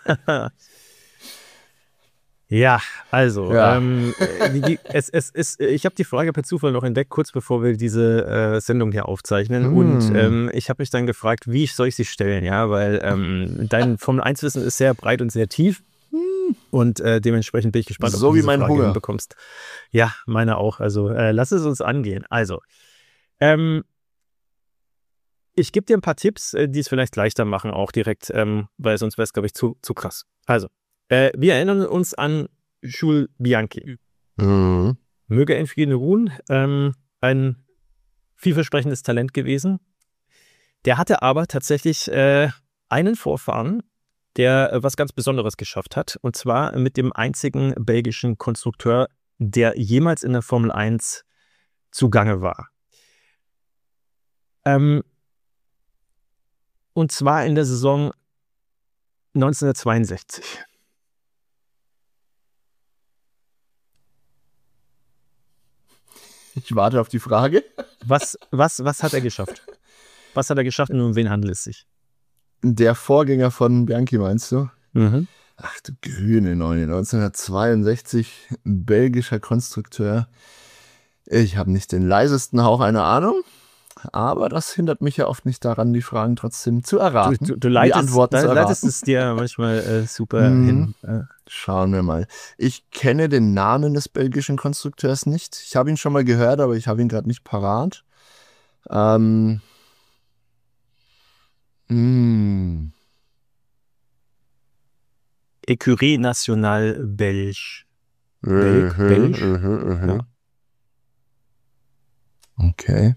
Ja, also, ja. Ähm, die, die, es, es, es, ich habe die Frage per Zufall noch entdeckt, kurz bevor wir diese äh, Sendung hier aufzeichnen. Mm. Und ähm, ich habe mich dann gefragt, wie soll ich sie stellen? Ja, weil ähm, dein Formel eins Wissen ist sehr breit und sehr tief. Mm. Und äh, dementsprechend bin ich gespannt, so ob du wie diese mein Frage Hunger hinbekommst. Ja, meine auch. Also äh, lass es uns angehen. Also, ähm, ich gebe dir ein paar Tipps, die es vielleicht leichter machen, auch direkt, ähm, weil sonst wäre es, glaube ich, zu, zu krass. Also, Äh, wir erinnern uns an Jules Bianchi. Mhm. Möge er in Frieden ruhen. Ähm, ein vielversprechendes Talent gewesen. Der hatte aber tatsächlich äh, einen Vorfahren, der äh, was ganz Besonderes geschafft hat. Und zwar mit dem einzigen belgischen Konstrukteur, der jemals in der Formel eins zugange war. Ähm, und zwar in der Saison neunzehnhundertzweiundsechzig. Ich warte auf die Frage. Was, was, was hat er geschafft? Was hat er geschafft und um wen handelt es sich? Der Vorgänger von Bianchi, meinst du? Mhm. Ach du grüne Neune, neunzehnhundertzweiundsechzig, belgischer Konstrukteur. Ich habe nicht den leisesten Hauch einer Ahnung, aber das hindert mich ja oft nicht daran, die Fragen trotzdem zu erraten. Du, du, du leitest, die Antworten da, zu erraten. leitest es dir manchmal äh, super Mhm. hin. Äh. Schauen wir mal. Ich kenne den Namen des belgischen Konstrukteurs nicht. Ich habe ihn schon mal gehört, aber ich habe ihn gerade nicht parat. Ähm. Mh. Écurie Nationale Belge. Belg, Belg. uh, uh, uh, uh. Ja. Okay.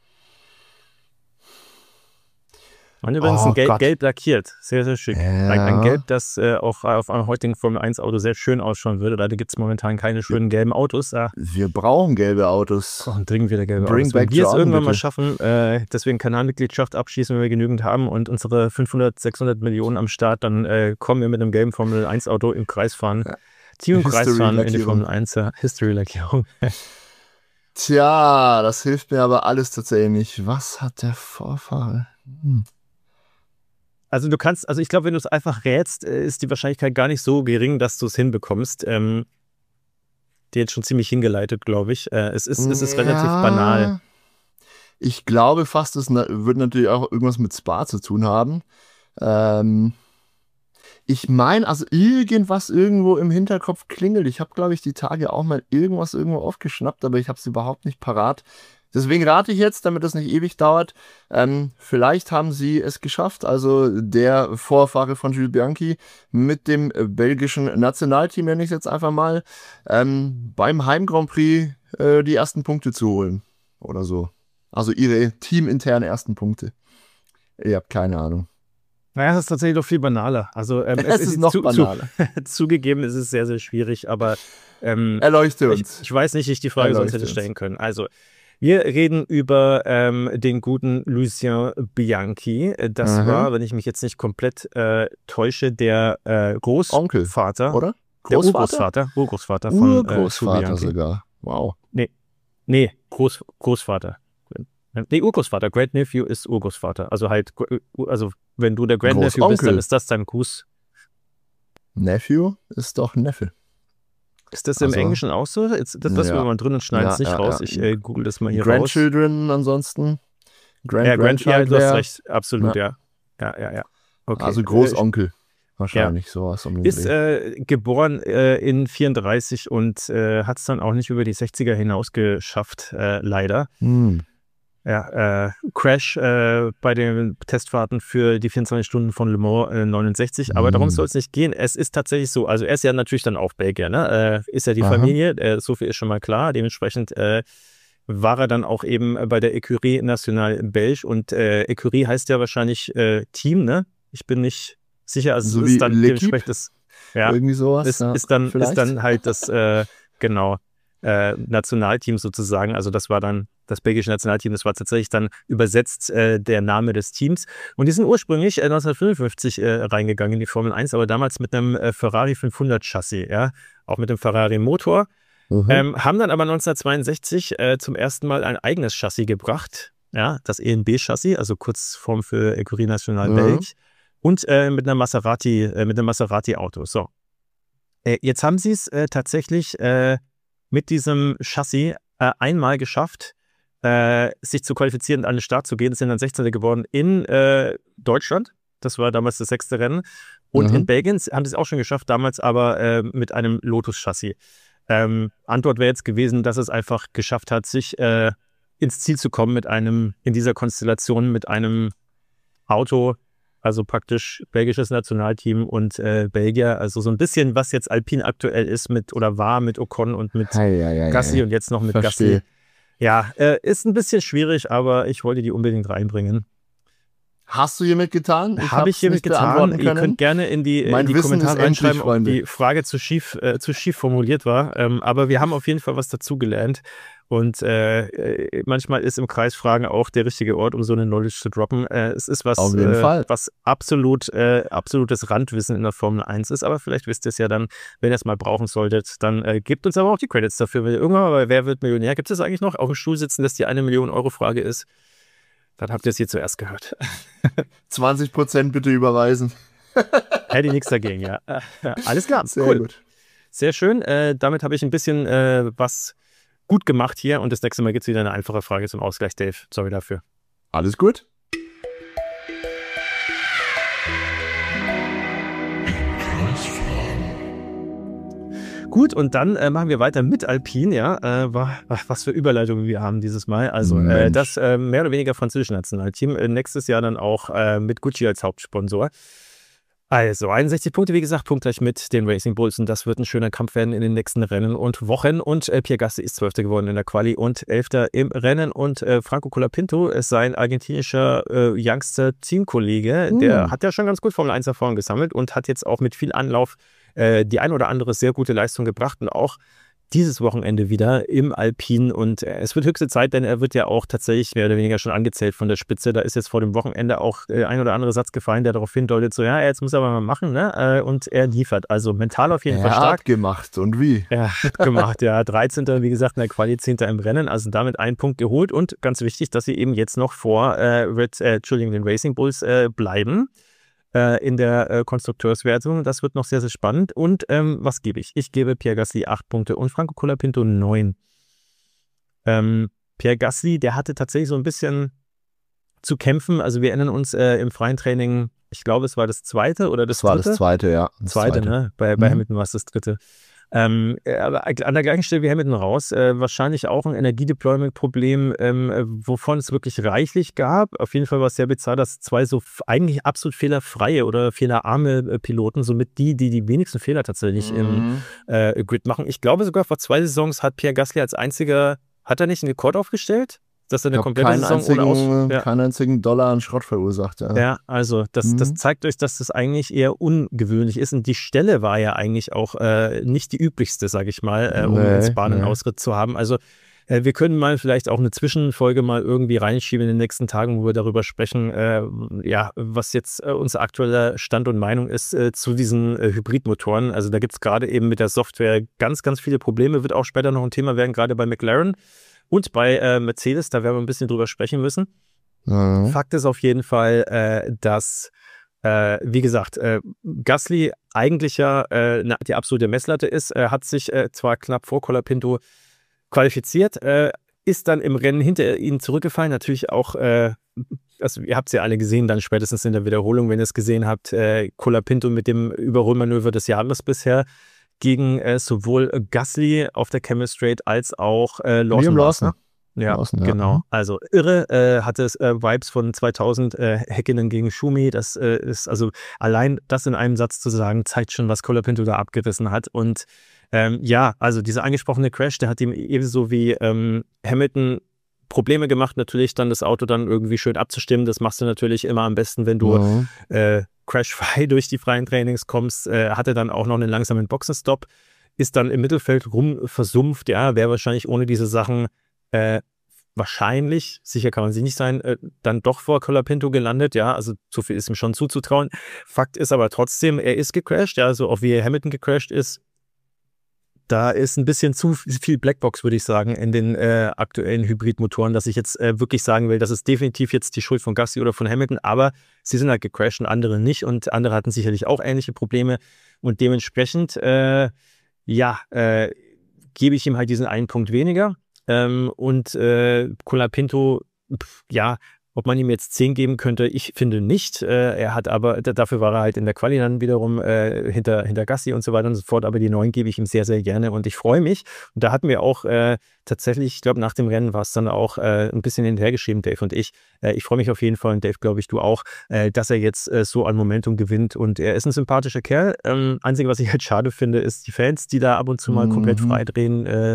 Und übrigens Oh ein gelb, Gott. gelb lackiert. Sehr, sehr schick. Ja. Ein, ein Gelb, das äh, auch auf einem heutigen Formel eins Auto sehr schön ausschauen würde. Leider gibt es momentan keine schönen gelben Autos. Ah, Wir brauchen gelbe Autos. brauchen dringend wieder gelbe Bring Autos. Wenn back wir es John, irgendwann mal bitte. schaffen, äh, dass wir eine Kanalmitgliedschaft abschließen, wenn wir genügend haben und unsere fünfhundert, sechshundert Millionen am Start, dann äh, kommen wir mit einem gelben Formel eins Auto im Kreis fahren. Ja. Team im Kreis fahren in die History-Lackierung. Formel eins. Ja. History-Lackierung. Tja, das hilft mir aber alles tatsächlich nicht. Was hat der Vorfahre? Hm. Also du kannst, also ich glaube, wenn du es einfach rätst, äh, ist die Wahrscheinlichkeit gar nicht so gering, dass du es hinbekommst. Ähm, die jetzt schon ziemlich hingeleitet, glaube ich. Äh, es ist, es ist Ja. relativ banal. Ich glaube fast, es na- wird natürlich auch irgendwas mit Spa zu tun haben. Ähm, ich meine, also irgendwas irgendwo im Hinterkopf klingelt. Ich habe, glaube ich, die Tage auch mal irgendwas irgendwo aufgeschnappt, aber ich habe es überhaupt nicht parat. Deswegen rate ich jetzt, damit das nicht ewig dauert, ähm, vielleicht haben sie es geschafft, also der Vorfahre von Jules Bianchi mit dem äh, belgischen Nationalteam, nenne ich es jetzt einfach mal, ähm, beim Heim Grand Prix äh, die ersten Punkte zu holen oder so. Also ihre teaminternen ersten Punkte. Ich habe keine Ahnung. Naja, es ist tatsächlich doch viel banaler. Also ähm, Es ist noch zu, banaler. Zu, zugegeben, ist es sehr, sehr schwierig, aber ähm, Erleuchte ich, uns. ich weiß nicht, wie ich die Frage sonst Erleuchte hätte uns. stellen können. Also, wir reden über ähm, den guten Lucien Bianchi. Das Mhm. war, wenn ich mich jetzt nicht komplett äh, täusche, der äh, Großvater, Oder? der Großvater? Urgroßvater, Urgroßvater von äh, Jules Urgroßvater Bianchi. sogar. Wow. Nee, Groß, Großvater. Nee, Urgroßvater. Great Nephew ist Urgroßvater. Also halt, also wenn du der Grand Nephew bist, Großonkel. dann ist das dein Gruß. Nephew ist doch Neffe. Ist das im Also- Englischen auch so? Jetzt, das lassen Ja. wir mal drin und schneiden es Ja, nicht ja, raus. ja. Ich äh, google das mal hier raus. Grandchildren ansonsten. Grand, Ja, Grand, ja, Grandchild du hast wär- recht. Absolut, ja. Ja, ja, ja. Okay. Also Großonkel. Wahrscheinlich sowas um den Ist Dreh. äh, geboren äh, in vierunddreißig und äh, hat es dann auch nicht über die sechziger hinaus geschafft, äh, leider. Hm. Ja, äh, Crash äh, bei den Testfahrten für die vierundzwanzig Stunden von Le Mans äh, neunundsechzig. Aber Mm. darum soll es nicht gehen. Es ist tatsächlich so, also er ist ja natürlich dann auch Belgier, ne? Äh, ist ja die Aha. Familie, äh, so viel ist schon mal klar. Dementsprechend äh, war er dann auch eben bei der Écurie Nationale Belge und äh, Écurie heißt ja wahrscheinlich äh, Team, ne? Ich bin nicht sicher, also So es wie ist dann L'Équipe? dementsprechend das, ja, Irgendwie sowas. ist, ja. ist, dann, Vielleicht? ist dann halt das, äh, genau, äh, Nationalteam sozusagen. Also das war dann das belgische Nationalteam, das war tatsächlich dann übersetzt äh, der Name des Teams. Und die sind ursprünglich äh, neunzehnhundertfünfundfünfzig äh, reingegangen in die Formel eins, aber damals mit einem äh, Ferrari fünfhundert Chassis, ja, auch mit dem Ferrari Motor. Mhm. Ähm, haben dann aber neunzehnhundertzweiundsechzig äh, zum ersten Mal ein eigenes Chassis gebracht, ja, das E N B-Chassis, also Kurzform für Écurie Nationale Mhm. Belge. Und äh, mit einer Maserati, äh, mit einem Maserati-Auto. So. Äh, jetzt haben sie es äh, tatsächlich äh, mit diesem Chassis äh, einmal geschafft, äh, sich zu qualifizieren und an den Start zu gehen. Sie sind dann sechzehnter geworden in äh, Deutschland. Das war damals das sechste Rennen. Und Mhm. in Belgien haben sie es auch schon geschafft, damals aber äh, mit einem Lotus-Chassis. Ähm, Antwort wäre jetzt gewesen, dass es einfach geschafft hat, sich äh, ins Ziel zu kommen mit einem, in dieser Konstellation mit einem Auto, also praktisch belgisches Nationalteam und äh, Belgier, also so ein bisschen, was jetzt Alpine aktuell ist mit oder war mit Ocon und mit Hei, hei, hei, Gasly hei. und jetzt noch mit Verstehe. Gasly. Ja, äh, ist ein bisschen schwierig, aber ich wollte die unbedingt reinbringen. Hast du hiermit getan? Habe ich hiermit getan. Ihr könnt gerne in die, in die Kommentare reinschreiben, ob die Frage zu schief, äh, zu schief formuliert war. Ähm, aber wir haben auf jeden Fall was dazugelernt. Und äh, manchmal ist im Kreis Fragen auch der richtige Ort, um so eine Knowledge zu droppen. Äh, es ist was, äh, was absolut äh, absolutes Randwissen in der Formel eins ist. Aber vielleicht wisst ihr es ja dann, wenn ihr es mal brauchen solltet. Dann äh, gebt uns aber auch die Credits dafür. Wenn ihr irgendwann mal bei Wer wird Millionär, gibt es eigentlich noch auf dem Stuhl sitzen, dass die eine Million Euro Frage ist? Dann habt ihr es hier zuerst gehört. zwanzig Prozent bitte überweisen. Hätte ich nichts dagegen, ja. Alles klar, sehr cool. Gut. Sehr schön. Äh, damit habe ich ein bisschen äh, was gut gemacht hier. Und das nächste Mal gibt es wieder eine einfache Frage zum Ausgleich, Dave. Sorry dafür. Alles gut. Gut, und dann äh, machen wir weiter mit Alpine, ja. Äh, was für Überleitungen wir haben dieses Mal. Also äh, das äh, mehr oder weniger französische Nationalteam. Äh, nächstes Jahr dann auch äh, mit Gucci als Hauptsponsor. Also einundsechzig Punkte, wie gesagt, punktgleich mit den Racing Bulls. Und das wird ein schöner Kampf werden in den nächsten Rennen und Wochen. Und äh, Pierre Gasly ist Zwölfter geworden in der Quali und Elfter im Rennen. Und äh, Franco Colapinto ist sein argentinischer äh, Youngster-Teamkollege. Uh. Der hat ja schon ganz gut Formel eins Erfahrung gesammelt und hat jetzt auch mit viel Anlauf äh, die ein oder andere sehr gute Leistung gebracht. Und auch dieses Wochenende wieder im Alpine. Und äh, es wird höchste Zeit, denn er wird ja auch tatsächlich mehr oder weniger schon angezählt von der Spitze. Da ist jetzt vor dem Wochenende auch äh, ein oder andere Satz gefallen, der darauf hindeutet, so ja, jetzt muss er aber mal machen, ne? Äh, und er liefert. Also mental auf jeden er Fall stark. Er hat gemacht und wie? Er hat gemacht, ja. dreizehnter wie gesagt, in der Quali, zehnter im Rennen. Also damit einen Punkt geholt. Und ganz wichtig, dass sie eben jetzt noch vor äh, Red, äh, Entschuldigung, den Racing Bulls äh, bleiben. In der äh, Konstrukteurswertung. Das wird noch sehr, sehr spannend. Und ähm, was gebe ich? Ich gebe Pierre Gasly acht Punkte und Franco Colapinto neun. Ähm, Pierre Gasly, der hatte tatsächlich so ein bisschen zu kämpfen. Also wir erinnern uns äh, im freien Training, ich glaube, es war das zweite oder das, das war dritte? das zweite, ja. Das zweite, zweite. ne? Bei, bei mhm. Hamilton war es das dritte. Ähm, aber an der gleichen Stelle wie Hamilton raus, äh, wahrscheinlich auch ein Energiedeployment-Problem, ähm, wovon es wirklich reichlich gab. Auf jeden Fall war es sehr bizarr, dass zwei so eigentlich absolut fehlerfreie oder fehlerarme äh, Piloten, somit die, die die wenigsten Fehler tatsächlich mhm. im äh, Grid machen. Ich glaube sogar vor zwei Saisons hat Pierre Gasly als einziger, hat er nicht einen Rekord aufgestellt? Dass er eine komplette keinen Saison einzigen, ohne Aus... Ja. keinen einzigen Dollar an Schrott verursacht. Ja, ja also das, mhm. das zeigt euch, dass das eigentlich eher ungewöhnlich ist. Und die Stelle war ja eigentlich auch äh, nicht die üblichste, sage ich mal, äh, um nee, ins Bahnenausritt nee. zu haben. Also äh, wir können mal vielleicht auch eine Zwischenfolge mal irgendwie reinschieben in den nächsten Tagen, wo wir darüber sprechen, äh, ja, was jetzt äh, unser aktueller Stand und Meinung ist äh, zu diesen äh, Hybridmotoren. Also da gibt es gerade eben mit der Software ganz, ganz viele Probleme. Wird auch später noch ein Thema werden, gerade bei McLaren. Und bei äh, Mercedes, da werden wir ein bisschen drüber sprechen müssen. Mhm. Fakt ist auf jeden Fall, äh, dass, äh, wie gesagt, äh, Gasly eigentlich ja äh, die absolute Messlatte ist. Er hat sich äh, zwar knapp vor Colapinto qualifiziert, äh, ist dann im Rennen hinter ihnen zurückgefallen. Natürlich auch, äh, also ihr habt es ja alle gesehen, dann spätestens in der Wiederholung, wenn ihr es gesehen habt, äh, Colapinto mit dem Überholmanöver des Jahres bisher gegen äh, sowohl Gasly auf der Chemistrate als auch äh, Lawson. Lawson. Ja, Lawson, ja, genau. Also irre, äh, hatte es äh, Vibes von zweitausend äh, Häkkinen gegen Schumi. Das äh, ist also allein das in einem Satz zu sagen, zeigt schon, was Colapinto da abgerissen hat. Und ähm, ja, also dieser angesprochene Crash, der hat ihm ebenso wie ähm, Hamilton Probleme gemacht, natürlich dann das Auto dann irgendwie schön abzustimmen. Das machst du natürlich immer am besten, wenn du mhm. äh, crashfrei durch die freien Trainings kommst. Äh, hatte dann auch noch einen langsamen Boxenstopp, ist dann im Mittelfeld rum versumpft. Ja, wäre wahrscheinlich ohne diese Sachen äh, wahrscheinlich, sicher kann man sich nicht sein, äh, dann doch vor Colapinto gelandet. Ja, also so viel ist ihm schon zuzutrauen. Fakt ist aber trotzdem, er ist gecrashed. Ja, also auch wie Hamilton gecrashed ist, da ist ein bisschen zu viel Blackbox, würde ich sagen, in den äh, aktuellen Hybridmotoren, dass ich jetzt äh, wirklich sagen will, das ist definitiv jetzt die Schuld von Gasly oder von Hamilton, aber sie sind halt gecrashed und andere nicht und andere hatten sicherlich auch ähnliche Probleme und dementsprechend, äh, ja, äh, gebe ich ihm halt diesen einen Punkt weniger ähm, und äh, Colapinto, pff, ja, ob man ihm jetzt zehn geben könnte, ich finde nicht. Äh, er hat aber, dafür war er halt in der Quali dann wiederum äh, hinter, hinter Gasly und so weiter und so fort. Aber die neun gebe ich ihm sehr, sehr gerne und ich freue mich. Und da hatten wir auch äh, tatsächlich, ich glaube, nach dem Rennen war es dann auch äh, ein bisschen hinterhergeschrieben, Dave und ich. Äh, ich freue mich auf jeden Fall und Dave, glaube ich, du auch, äh, dass er jetzt äh, so an Momentum gewinnt. Und er ist ein sympathischer Kerl. Ähm, Einzige, was ich halt schade finde, ist die Fans, die da ab und zu mal mhm. komplett freidrehen. Äh,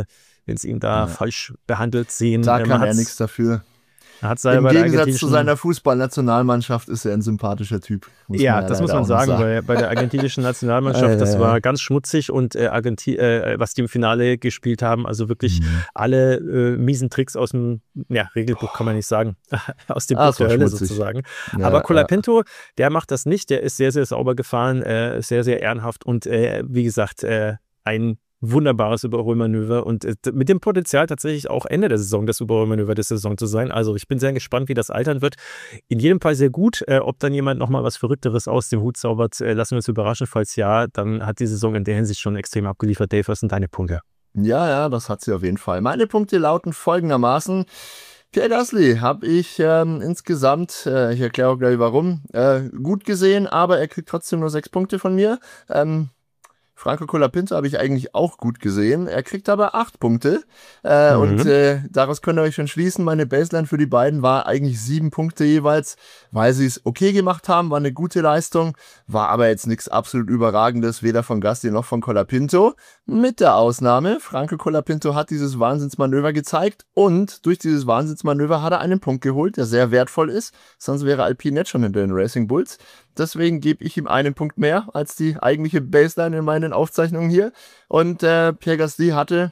wenn sie ihn da ja. falsch behandelt sehen. Da kann er nichts dafür. Hat Im Gegensatz zu seiner Fußballnationalmannschaft ist er ein sympathischer Typ. Ja, das muss man sagen, sagen. Weil bei der argentinischen Nationalmannschaft, das war ganz schmutzig und äh, Argenti äh, was die im Finale gespielt haben, also wirklich mhm. alle äh, miesen Tricks aus dem ja, Regelbuch, kann man nicht sagen, aus dem Buch der Hölle sozusagen. Ja, Aber Colapinto, ja. der macht das nicht, der ist sehr, sehr sauber gefahren, äh, sehr, sehr ehrenhaft und äh, wie gesagt, äh, ein wunderbares Überholmanöver und äh, mit dem Potenzial tatsächlich auch Ende der Saison das Überholmanöver der Saison zu sein. Also ich bin sehr gespannt, wie das altern wird. In jedem Fall sehr gut. Äh, ob dann jemand nochmal was Verrückteres aus dem Hut zaubert, äh, lassen wir uns überraschen. Falls ja, dann hat die Saison in der Hinsicht schon extrem abgeliefert. Dave, was sind deine Punkte? Ja, ja, das hat sie auf jeden Fall. Meine Punkte lauten folgendermaßen. Pierre Gasly habe ich ähm, insgesamt, äh, ich erkläre auch gleich warum, äh, gut gesehen, aber er kriegt trotzdem nur sechs Punkte von mir. Ähm, Franco Colapinto habe ich eigentlich auch gut gesehen. Er kriegt aber acht Punkte. Äh, mhm. Und äh, daraus könnt ihr euch schon schließen, meine Baseline für die beiden war eigentlich sieben Punkte jeweils, weil sie es okay gemacht haben, war eine gute Leistung, war aber jetzt nichts absolut Überragendes, weder von Gasly noch von Colapinto. Mit der Ausnahme, Franco Colapinto hat dieses Wahnsinnsmanöver gezeigt und durch dieses Wahnsinnsmanöver hat er einen Punkt geholt, der sehr wertvoll ist, sonst wäre Alpine jetzt schon hinter den Racing Bulls. Deswegen gebe ich ihm einen Punkt mehr als die eigentliche Baseline in meinen Aufzeichnungen hier. Und äh, Pierre Gasly hatte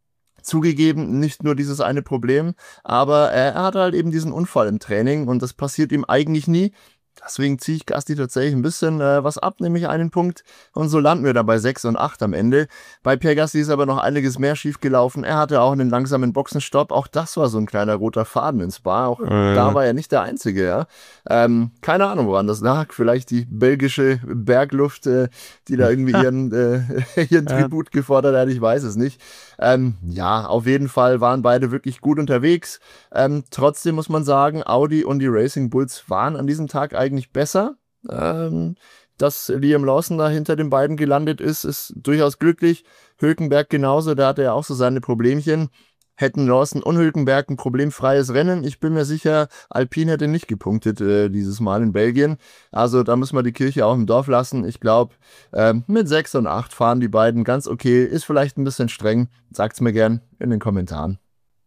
zugegeben nicht nur dieses eine Problem, aber äh, er hatte halt eben diesen Unfall im Training und das passiert ihm eigentlich nie. Deswegen ziehe ich Gasly tatsächlich ein bisschen äh, was ab, nämlich einen Punkt. Und so landen wir dann bei sechs und acht am Ende. Bei Pierre Gasly ist aber noch einiges mehr schief gelaufen. Er hatte auch einen langsamen Boxenstopp. Auch das war so ein kleiner roter Faden ins Spa. Auch äh. da war er nicht der Einzige. Ja. Ähm, keine Ahnung, woran das lag. Vielleicht die belgische Bergluft, äh, die da irgendwie ihren, äh, ihren Tribut gefordert hat. Ich weiß es nicht. Ähm, ja, auf jeden Fall waren beide wirklich gut unterwegs. Ähm, trotzdem muss man sagen, Audi und die Racing Bulls waren an diesem Tag eigentlich besser. Ähm, dass Liam Lawson da hinter den beiden gelandet ist, ist durchaus glücklich. Hülkenberg genauso, da hatte er auch so seine Problemchen. Hätten Lawson und Hülkenberg ein problemfreies Rennen. Ich bin mir sicher, Alpine hätte nicht gepunktet äh, dieses Mal in Belgien. Also da müssen wir die Kirche auch im Dorf lassen. Ich glaube, äh, mit sechs und acht fahren die beiden ganz okay. Ist vielleicht ein bisschen streng. Sagt's mir gern in den Kommentaren.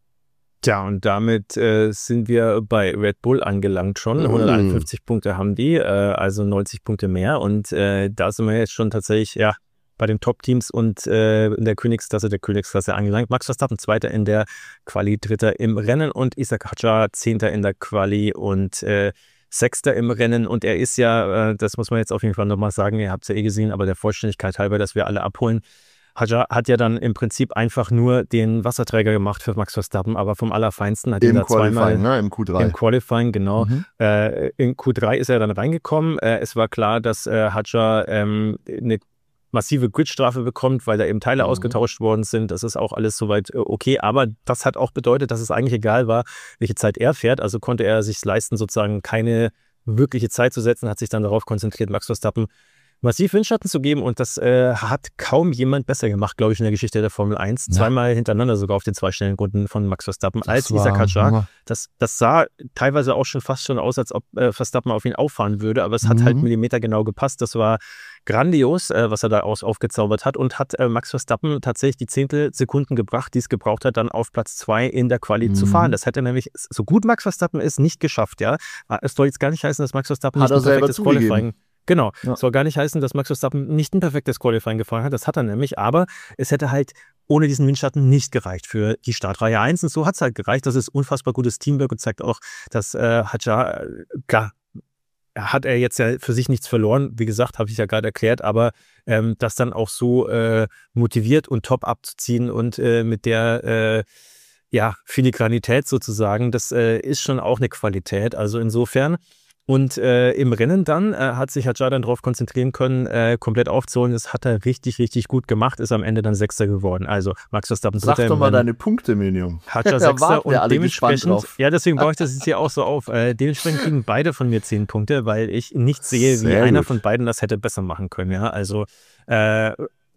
Tja, und damit äh, sind wir bei Red Bull angelangt schon. hunderteinundfünfzig mm. Punkte haben die, äh, also neunzig Punkte mehr. Und äh, da sind wir jetzt schon tatsächlich, ja, bei den Top-Teams und äh, in der Königsklasse, der Königsklasse angelangt. Max Verstappen, Zweiter in der Quali, Dritter im Rennen und Isack Hadjar, Zehnter in der Quali und äh, Sechster im Rennen. Und er ist ja, äh, das muss man jetzt auf jeden Fall nochmal sagen, ihr habt es ja eh gesehen, aber der Vollständigkeit halber, dass wir alle abholen. Hadjar hat ja dann im Prinzip einfach nur den Wasserträger gemacht für Max Verstappen, aber vom Allerfeinsten. Hat Im ihn da Qualifying, zweimal, ne? Im Q drei. Im Qualifying, genau. Mhm. Äh, in Q drei ist er dann reingekommen. Äh, es war klar, dass äh, Hadjar ähm, eine massive Gridstrafe bekommt, weil da eben Teile mhm. ausgetauscht worden sind. Das ist auch alles soweit okay, aber das hat auch bedeutet, dass es eigentlich egal war, welche Zeit er fährt. Also konnte er sich leisten, sozusagen keine wirkliche Zeit zu setzen, hat sich dann darauf konzentriert, Max Verstappen massiv Windschatten zu geben und das äh, hat kaum jemand besser gemacht, glaube ich, in der Geschichte der Formel eins. Ja. Zweimal hintereinander sogar auf den zwei Stellenrunden von Max Verstappen das als Isack Hadjar. Das, das sah teilweise auch schon fast schon aus, als ob äh, Verstappen auf ihn auffahren würde, aber es mhm. hat halt millimetergenau gepasst. Das war grandios, äh, was er da aus, aufgezaubert hat und hat äh, Max Verstappen tatsächlich die Zehntelsekunden gebracht, die es gebraucht hat, dann auf Platz zwei in der Quali mhm. zu fahren. Das hätte er nämlich, so gut Max Verstappen ist, nicht geschafft. Ja, es soll jetzt gar nicht heißen, dass Max Verstappen hat nicht ein perfektes Qualifying Qualifying Genau, ja. soll gar nicht heißen, dass Max Verstappen nicht ein perfektes Qualifying gefahren hat, das hat er nämlich, aber es hätte halt ohne diesen Windschatten nicht gereicht für die Startreihe eins und so hat es halt gereicht, das ist unfassbar gutes Teamwork und zeigt auch, dass äh, Hadjar, äh, klar, hat er jetzt ja für sich nichts verloren, wie gesagt, habe ich ja gerade erklärt, aber ähm, das dann auch so äh, motiviert und top abzuziehen und äh, mit der äh, ja, Filigranität sozusagen, das äh, ist schon auch eine Qualität, also insofern. Und äh, im Rennen dann äh, hat sich Hadjar dann darauf konzentrieren können, äh, komplett aufzuholen. Das hat er richtig, richtig gut gemacht, ist am Ende dann Sechster geworden. Also Max Verstappen Dritter. Sag doch mal deine Punkte, Minium. Hadjar Sechster und dementsprechend, ja, deswegen baue ich das jetzt hier auch so auf. Äh, dementsprechend kriegen beide von mir zehn Punkte, weil ich nicht sehe, Sehr wie einer gut. von beiden das hätte besser machen können. Ja, also äh,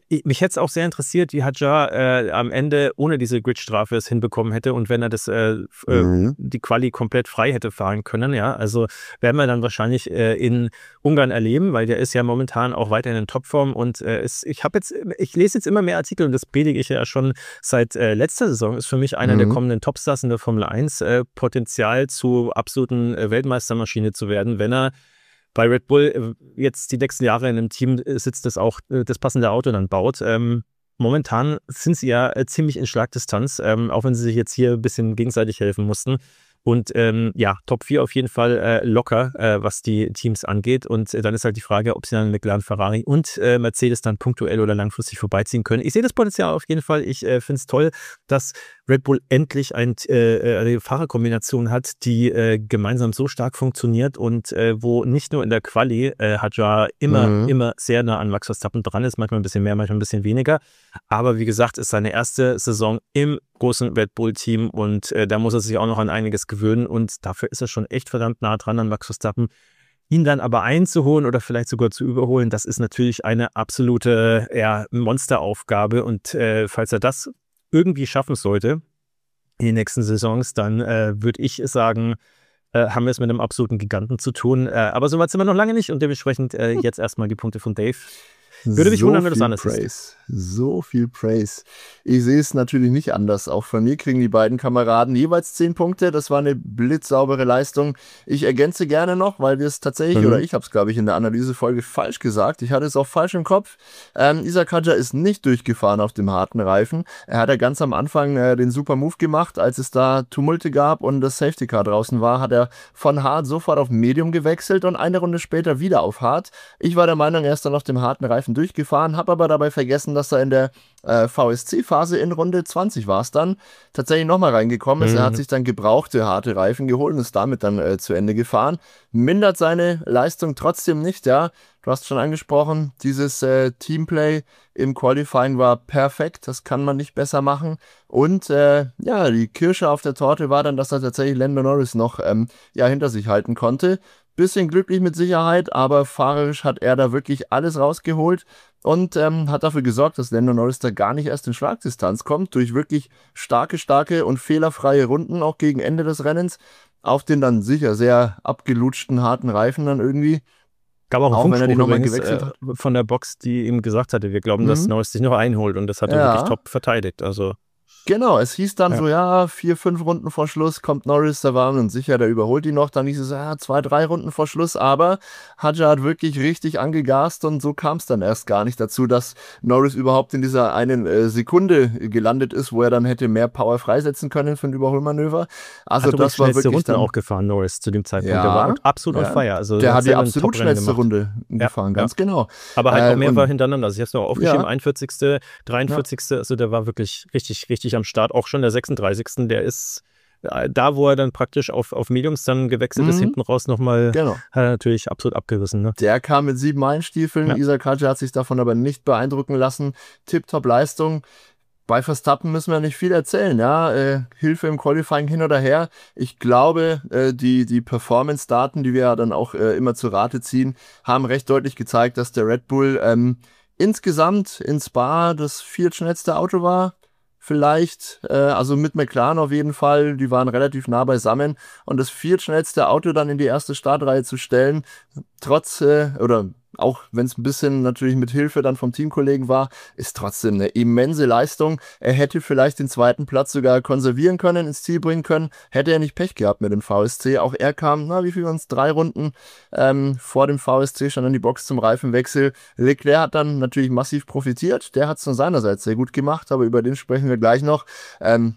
mich hätte es auch sehr interessiert, wie Hadjar äh, am Ende ohne diese Grid-Strafe es hinbekommen hätte und wenn er das äh, mhm. die Quali komplett frei hätte fahren können. Ja, also werden wir dann wahrscheinlich äh, in Ungarn erleben, weil der ist ja momentan auch weiterhin in Topform und äh, ist, ich habe jetzt, ich lese jetzt immer mehr Artikel und das predige ich ja schon seit äh, letzter Saison, ist für mich einer mhm. der kommenden Topstars in der Formel eins, äh, Potenzial zu absoluten äh, Weltmeistermaschine zu werden, wenn er bei Red Bull jetzt die nächsten Jahre in einem Team sitzt, das auch das passende Auto dann baut. Ähm, momentan sind sie ja ziemlich in Schlagdistanz, ähm, auch wenn sie sich jetzt hier ein bisschen gegenseitig helfen mussten. Und ähm, ja, Top vier auf jeden Fall äh, locker, äh, was die Teams angeht. Und äh, dann ist halt die Frage, ob sie dann McLaren, Ferrari und äh, Mercedes dann punktuell oder langfristig vorbeiziehen können. Ich sehe das Potenzial auf jeden Fall. Ich äh, finde es toll, dass Red Bull endlich ein, äh, eine Fahrerkombination hat, die äh, gemeinsam so stark funktioniert und äh, wo nicht nur in der Quali äh, Hadjar immer, mhm. immer sehr nah an Max Verstappen dran ist, manchmal ein bisschen mehr, manchmal ein bisschen weniger. Aber wie gesagt, ist seine erste Saison im großen Red Bull-Team und äh, da muss er sich auch noch an einiges gewöhnen und dafür ist er schon echt verdammt nah dran an Max Verstappen. Ihn dann aber einzuholen oder vielleicht sogar zu überholen, das ist natürlich eine absolute ja, Monsteraufgabe und äh, falls er das irgendwie schaffen sollte in den nächsten Saisons, dann äh, würde ich sagen, äh, haben wir es mit einem absoluten Giganten zu tun. Äh, aber so weit sind wir noch lange nicht und dementsprechend äh, jetzt erstmal die Punkte von Dave. Würde mich so wundern, wenn das anders Praise. ist. So viel Praise. Ich sehe es natürlich nicht anders. Auch von mir kriegen die beiden Kameraden jeweils zehn Punkte. Das war eine blitzsaubere Leistung. Ich ergänze gerne noch, weil wir es tatsächlich, mhm. oder ich habe es, glaube ich, in der Analysefolge falsch gesagt. Ich hatte es auch falsch im Kopf. Ähm, Isack Hadjar ist nicht durchgefahren auf dem harten Reifen. Er hat ja ganz am Anfang äh, den super Move gemacht. Als es da Tumulte gab und das Safety Car draußen war, hat er von hart sofort auf Medium gewechselt und eine Runde später wieder auf hart. Ich war der Meinung, er ist dann auf dem harten Reifen durchgefahren, habe aber dabei vergessen, dass er in der äh, V S C-Phase in Runde zwanzig war es dann, tatsächlich nochmal reingekommen ist. Mhm. Er hat sich dann gebrauchte harte Reifen geholt und ist damit dann äh, zu Ende gefahren. Mindert seine Leistung trotzdem nicht, ja. Du hast schon angesprochen, dieses äh, Teamplay im Qualifying war perfekt, das kann man nicht besser machen. Und äh, ja, die Kirsche auf der Torte war dann, dass er tatsächlich Lando Norris noch ähm, ja, hinter sich halten konnte. Bisschen glücklich mit Sicherheit, aber fahrerisch hat er da wirklich alles rausgeholt und ähm, hat dafür gesorgt, dass Lando Norris da gar nicht erst in Schlagdistanz kommt, durch wirklich starke, starke und fehlerfreie Runden, auch gegen Ende des Rennens, auf den dann sicher sehr abgelutschten, harten Reifen dann irgendwie. Gab auch einen Funkspruch übrigens, äh, von der Box, die ihm gesagt hatte, wir glauben, mhm. dass Norris sich noch einholt und das hat er ja. wirklich top verteidigt, also... Genau, es hieß dann ja. so, ja, vier, fünf Runden vor Schluss kommt Norris, da war man sicher, der überholt ihn noch. Dann hieß es, ja, zwei, drei Runden vor Schluss, aber Hadjar hat wirklich richtig angegast und so kam es dann erst gar nicht dazu, dass Norris überhaupt in dieser einen äh, Sekunde gelandet ist, wo er dann hätte mehr Power freisetzen können für ein Überholmanöver. Also hat das war wirklich Runde dann auch gefahren, Norris, zu dem Zeitpunkt. Ja, der war absolut ja. on fire. Also der hat die absolut schnellste Runde gefahren, ja, ganz ja. genau. Aber halt äh, auch mehrfach hintereinander. Also ich habe es noch aufgeschrieben, ja. einundvierzigste, dreiundvierzigste Ja. Also der war wirklich richtig, richtig am Start. Auch schon der sechsunddreißigste Der ist da, wo er dann praktisch auf, auf Mediums dann gewechselt mhm. ist, hinten raus nochmal, genau. hat er natürlich absolut abgerissen. Ne? Der kam mit sieben Meilenstiefeln. Ja. Isack Hadjar hat sich davon aber nicht beeindrucken lassen. Tipptopp Leistung. Bei Verstappen müssen wir nicht viel erzählen, ja. Äh, Hilfe im Qualifying hin oder her. Ich glaube, äh, die, die Performance-Daten, die wir ja dann auch äh, immer zu Rate ziehen, haben recht deutlich gezeigt, dass der Red Bull ähm, insgesamt in Spa das viertschnellste Auto war. Vielleicht, äh, also mit McLaren auf jeden Fall, die waren relativ nah beisammen und das viertschnellste Auto dann in die erste Startreihe zu stellen, trotz, äh, oder auch wenn es ein bisschen natürlich mit Hilfe dann vom Teamkollegen war, ist trotzdem eine immense Leistung. Er hätte vielleicht den zweiten Platz sogar konservieren können, ins Ziel bringen können, hätte er nicht Pech gehabt mit dem V S C. Auch er kam, na wie viel waren es, drei Runden ähm, vor dem V S C, schon an die Box zum Reifenwechsel. Leclerc hat dann natürlich massiv profitiert, der hat es von seinerseits sehr gut gemacht, aber über den sprechen wir gleich noch. Ähm,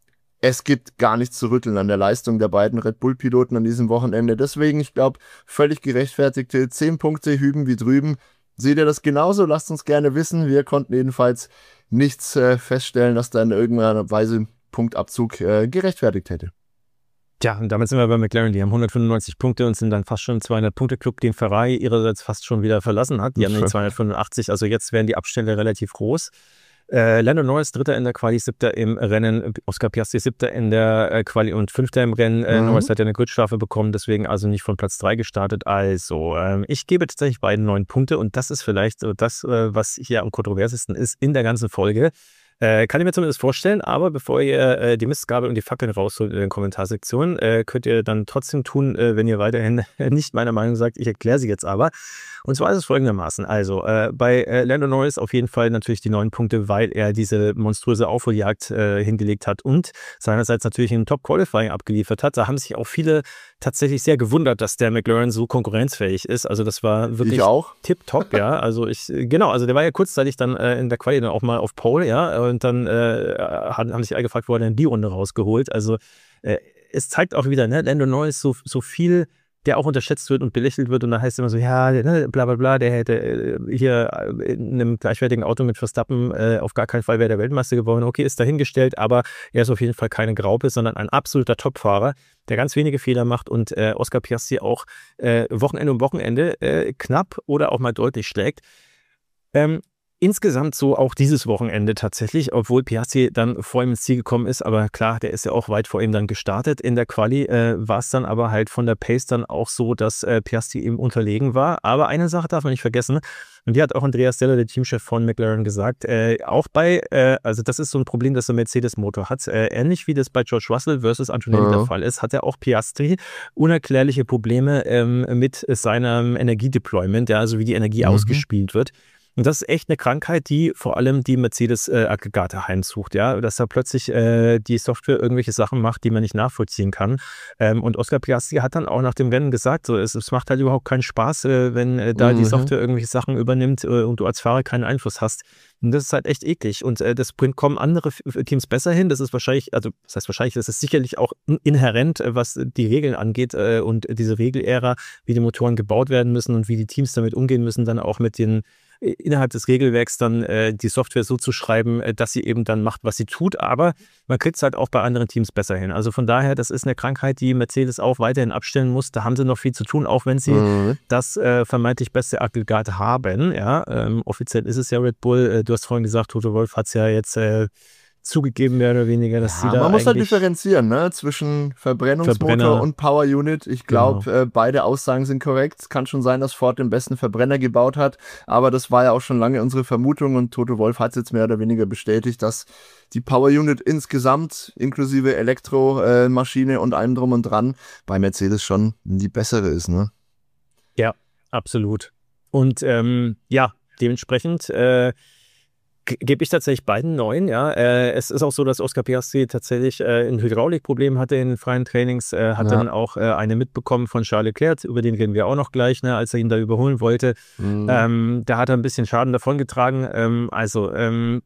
Es gibt gar nichts zu rütteln an der Leistung der beiden Red Bull-Piloten an diesem Wochenende. Deswegen, ich glaube, völlig gerechtfertigte zehn Punkte hüben wie drüben. Seht ihr das genauso? Lasst uns gerne wissen. Wir konnten jedenfalls nichts äh, feststellen, dass da in irgendeiner Weise Punktabzug äh, gerechtfertigt hätte. Tja, und damit sind wir bei McLaren. Die haben hundertfünfundneunzig Punkte und sind dann fast schon im zweihundert-Punkte-Club, den Ferrari ihrerseits fast schon wieder verlassen hat. Die haben die zweihundertfünfundachtzig, also jetzt werden die Abstände relativ groß. Äh, Lando Norris, Dritter in der Quali, Siebter im Rennen, Oscar Piastri, Siebter in der äh, Quali und Fünfter im Rennen. Äh, mhm. Norris hat ja eine Gridstrafe bekommen, deswegen also nicht von Platz drei gestartet. Also, ähm, ich gebe tatsächlich beiden neun Punkte und das ist vielleicht so das, äh, was hier am kontroversesten ist in der ganzen Folge. Äh, kann ich mir zumindest vorstellen, aber bevor ihr äh, die Mistgabel und die Fackeln rausholt in den Kommentarsektionen, äh, könnt ihr dann trotzdem tun, äh, wenn ihr weiterhin nicht meiner Meinung sagt. Ich erkläre sie jetzt aber. Und zwar ist es folgendermaßen. Also äh, bei äh, Lando Norris auf jeden Fall natürlich die neun Punkte, weil er diese monströse Aufholjagd äh, hingelegt hat und seinerseits natürlich ein Top-Qualifying abgeliefert hat. Da haben sich auch viele tatsächlich sehr gewundert, dass der McLaren so konkurrenzfähig ist. Also das war wirklich ich auch. tipptopp, ja. Also ich, genau, also der war ja kurzzeitig dann äh, in der Quali dann auch mal auf Pole, ja. Und dann äh, haben sich alle gefragt, wo er denn die Runde rausgeholt. Also äh, es zeigt auch wieder, ne, Lando Norris so, so viel, der auch unterschätzt wird und belächelt wird. Und da heißt es immer so, ja, ne, bla bla bla, der hätte äh, hier in einem gleichwertigen Auto mit Verstappen äh, auf gar keinen Fall wäre der Weltmeister geworden. Okay, ist dahingestellt, aber er ist auf jeden Fall keine Graupe, sondern ein absoluter Topfahrer, der ganz wenige Fehler macht und äh, Oscar Piastri auch äh, Wochenende um Wochenende äh, knapp oder auch mal deutlich schlägt. Ähm, Insgesamt so auch dieses Wochenende tatsächlich, obwohl Piastri dann vor ihm ins Ziel gekommen ist, aber klar, der ist ja auch weit vor ihm dann gestartet. In der Quali äh, war es dann aber halt von der Pace dann auch so, dass äh, Piastri eben unterlegen war. Aber eine Sache darf man nicht vergessen, und die hat auch Andreas Seller, der Teamchef von McLaren, gesagt, äh, auch bei, äh, also das ist so ein Problem, das der Mercedes-Motor hat, äh, ähnlich wie das bei George Russell versus Antonelli ja. der Fall ist, hat er auch Piastri unerklärliche Probleme ähm, mit seinem Energiedeployment, ja, also wie die Energie mhm. ausgespielt wird. Und das ist echt eine Krankheit, die vor allem die Mercedes-Aggregate heimsucht, ja, dass da plötzlich äh, die Software irgendwelche Sachen macht, die man nicht nachvollziehen kann. Ähm, und Oscar Piastri hat dann auch nach dem Rennen gesagt, so, es, es macht halt überhaupt keinen Spaß, äh, wenn äh, da mhm. die Software irgendwelche Sachen übernimmt äh, und du als Fahrer keinen Einfluss hast. Und das ist halt echt eklig. Und äh, das kommen andere Teams besser hin. Das ist wahrscheinlich, also das heißt wahrscheinlich, das ist sicherlich auch inhärent, äh, was die Regeln angeht äh, und diese Regelära, wie die Motoren gebaut werden müssen und wie die Teams damit umgehen müssen, dann auch mit den innerhalb des Regelwerks dann äh, die Software so zu schreiben, äh, dass sie eben dann macht, was sie tut. Aber man kriegt es halt auch bei anderen Teams besser hin. Also von daher, das ist eine Krankheit, die Mercedes auch weiterhin abstellen muss. Da haben sie noch viel zu tun, auch wenn sie mhm. das äh, vermeintlich beste Aggregat haben. Ja, ähm, offiziell ist es ja Red Bull. Äh, du hast vorhin gesagt, Toto Wolff hat es ja jetzt äh, zugegeben, mehr oder weniger, dass ja, sie da man muss halt differenzieren, ne, zwischen Verbrennungsmotor Verbrenner. und Power Unit. Ich glaube, genau. äh, beide Aussagen sind korrekt. Es kann schon sein, dass Ford den besten Verbrenner gebaut hat, aber das war ja auch schon lange unsere Vermutung und Toto Wolff hat es jetzt mehr oder weniger bestätigt, dass die Power Unit insgesamt, inklusive Elektromaschine äh, und allem drum und dran, bei Mercedes schon die bessere ist, ne? Ja, absolut. Und ähm, ja, dementsprechend äh, gebe ich tatsächlich beiden neun, ja. Äh, es ist auch so, dass Oscar Piastri tatsächlich äh, ein Hydraulikproblem hatte in den freien Trainings, äh, hat ja. dann auch äh, eine mitbekommen von Charles Leclerc, über den reden wir auch noch gleich, ne, als er ihn da überholen wollte. Mhm. Ähm, da hat er ein bisschen Schaden davongetragen. Ähm, also ähm,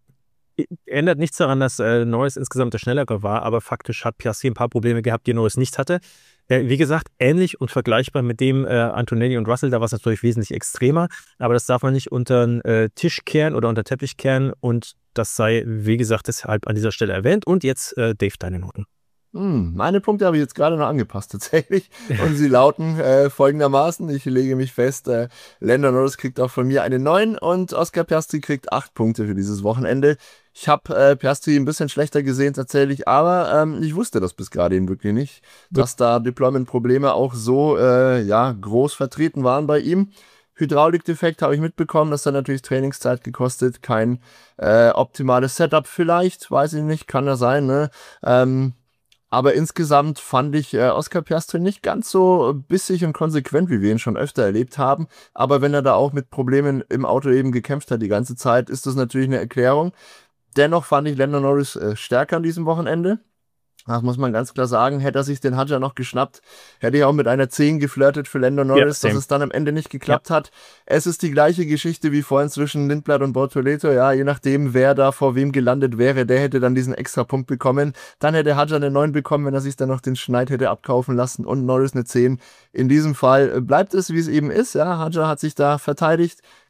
ändert nichts daran, dass äh, Norris insgesamt der Schnellere war, aber faktisch hat Piastri ein paar Probleme gehabt, die Norris nicht hatte. Äh, wie gesagt, ähnlich und vergleichbar mit dem äh, Antonelli und Russell, da war es natürlich wesentlich extremer, aber das darf man nicht unter den äh, Tisch kehren oder unter den Teppich kehren und das sei, wie gesagt, deshalb an dieser Stelle erwähnt. Und jetzt, äh, Dave, deine Noten. Hm, meine Punkte habe ich jetzt gerade noch angepasst tatsächlich und sie lauten äh, folgendermaßen, ich lege mich fest, äh, Lando Norris kriegt auch von mir eine neun und Oscar Piastri kriegt acht Punkte für dieses Wochenende. Ich habe äh, Piastri ein bisschen schlechter gesehen tatsächlich, aber ähm, ich wusste das bis gerade eben wirklich nicht, dass da Deployment-Probleme auch so äh, ja, groß vertreten waren bei ihm. Hydraulikdefekt habe ich mitbekommen, das hat natürlich Trainingszeit gekostet, kein äh, optimales Setup vielleicht, weiß ich nicht, kann ja sein, ne? Ähm, Aber insgesamt fand ich äh, Oscar Piastri nicht ganz so bissig und konsequent, wie wir ihn schon öfter erlebt haben. Aber wenn er da auch mit Problemen im Auto eben gekämpft hat die ganze Zeit, ist das natürlich eine Erklärung. Dennoch fand ich Lando Norris äh, stärker an diesem Wochenende. Das muss man ganz klar sagen. Hätte er sich den Hadjar noch geschnappt, hätte ich auch mit einer zehn geflirtet für Lando Norris, ja, dass es dann am Ende nicht geklappt ja. hat. Es ist die gleiche Geschichte wie vorhin zwischen Lindblad und Bortoleto. Ja, je nachdem, wer da vor wem gelandet wäre, der hätte dann diesen extra Punkt bekommen. Dann hätte Hadjar eine neun bekommen, wenn er sich dann noch den Schneid hätte abkaufen lassen und Norris eine zehn. In diesem Fall bleibt es, wie es eben ist. Ja, Hadjar hat sich da verteidigt,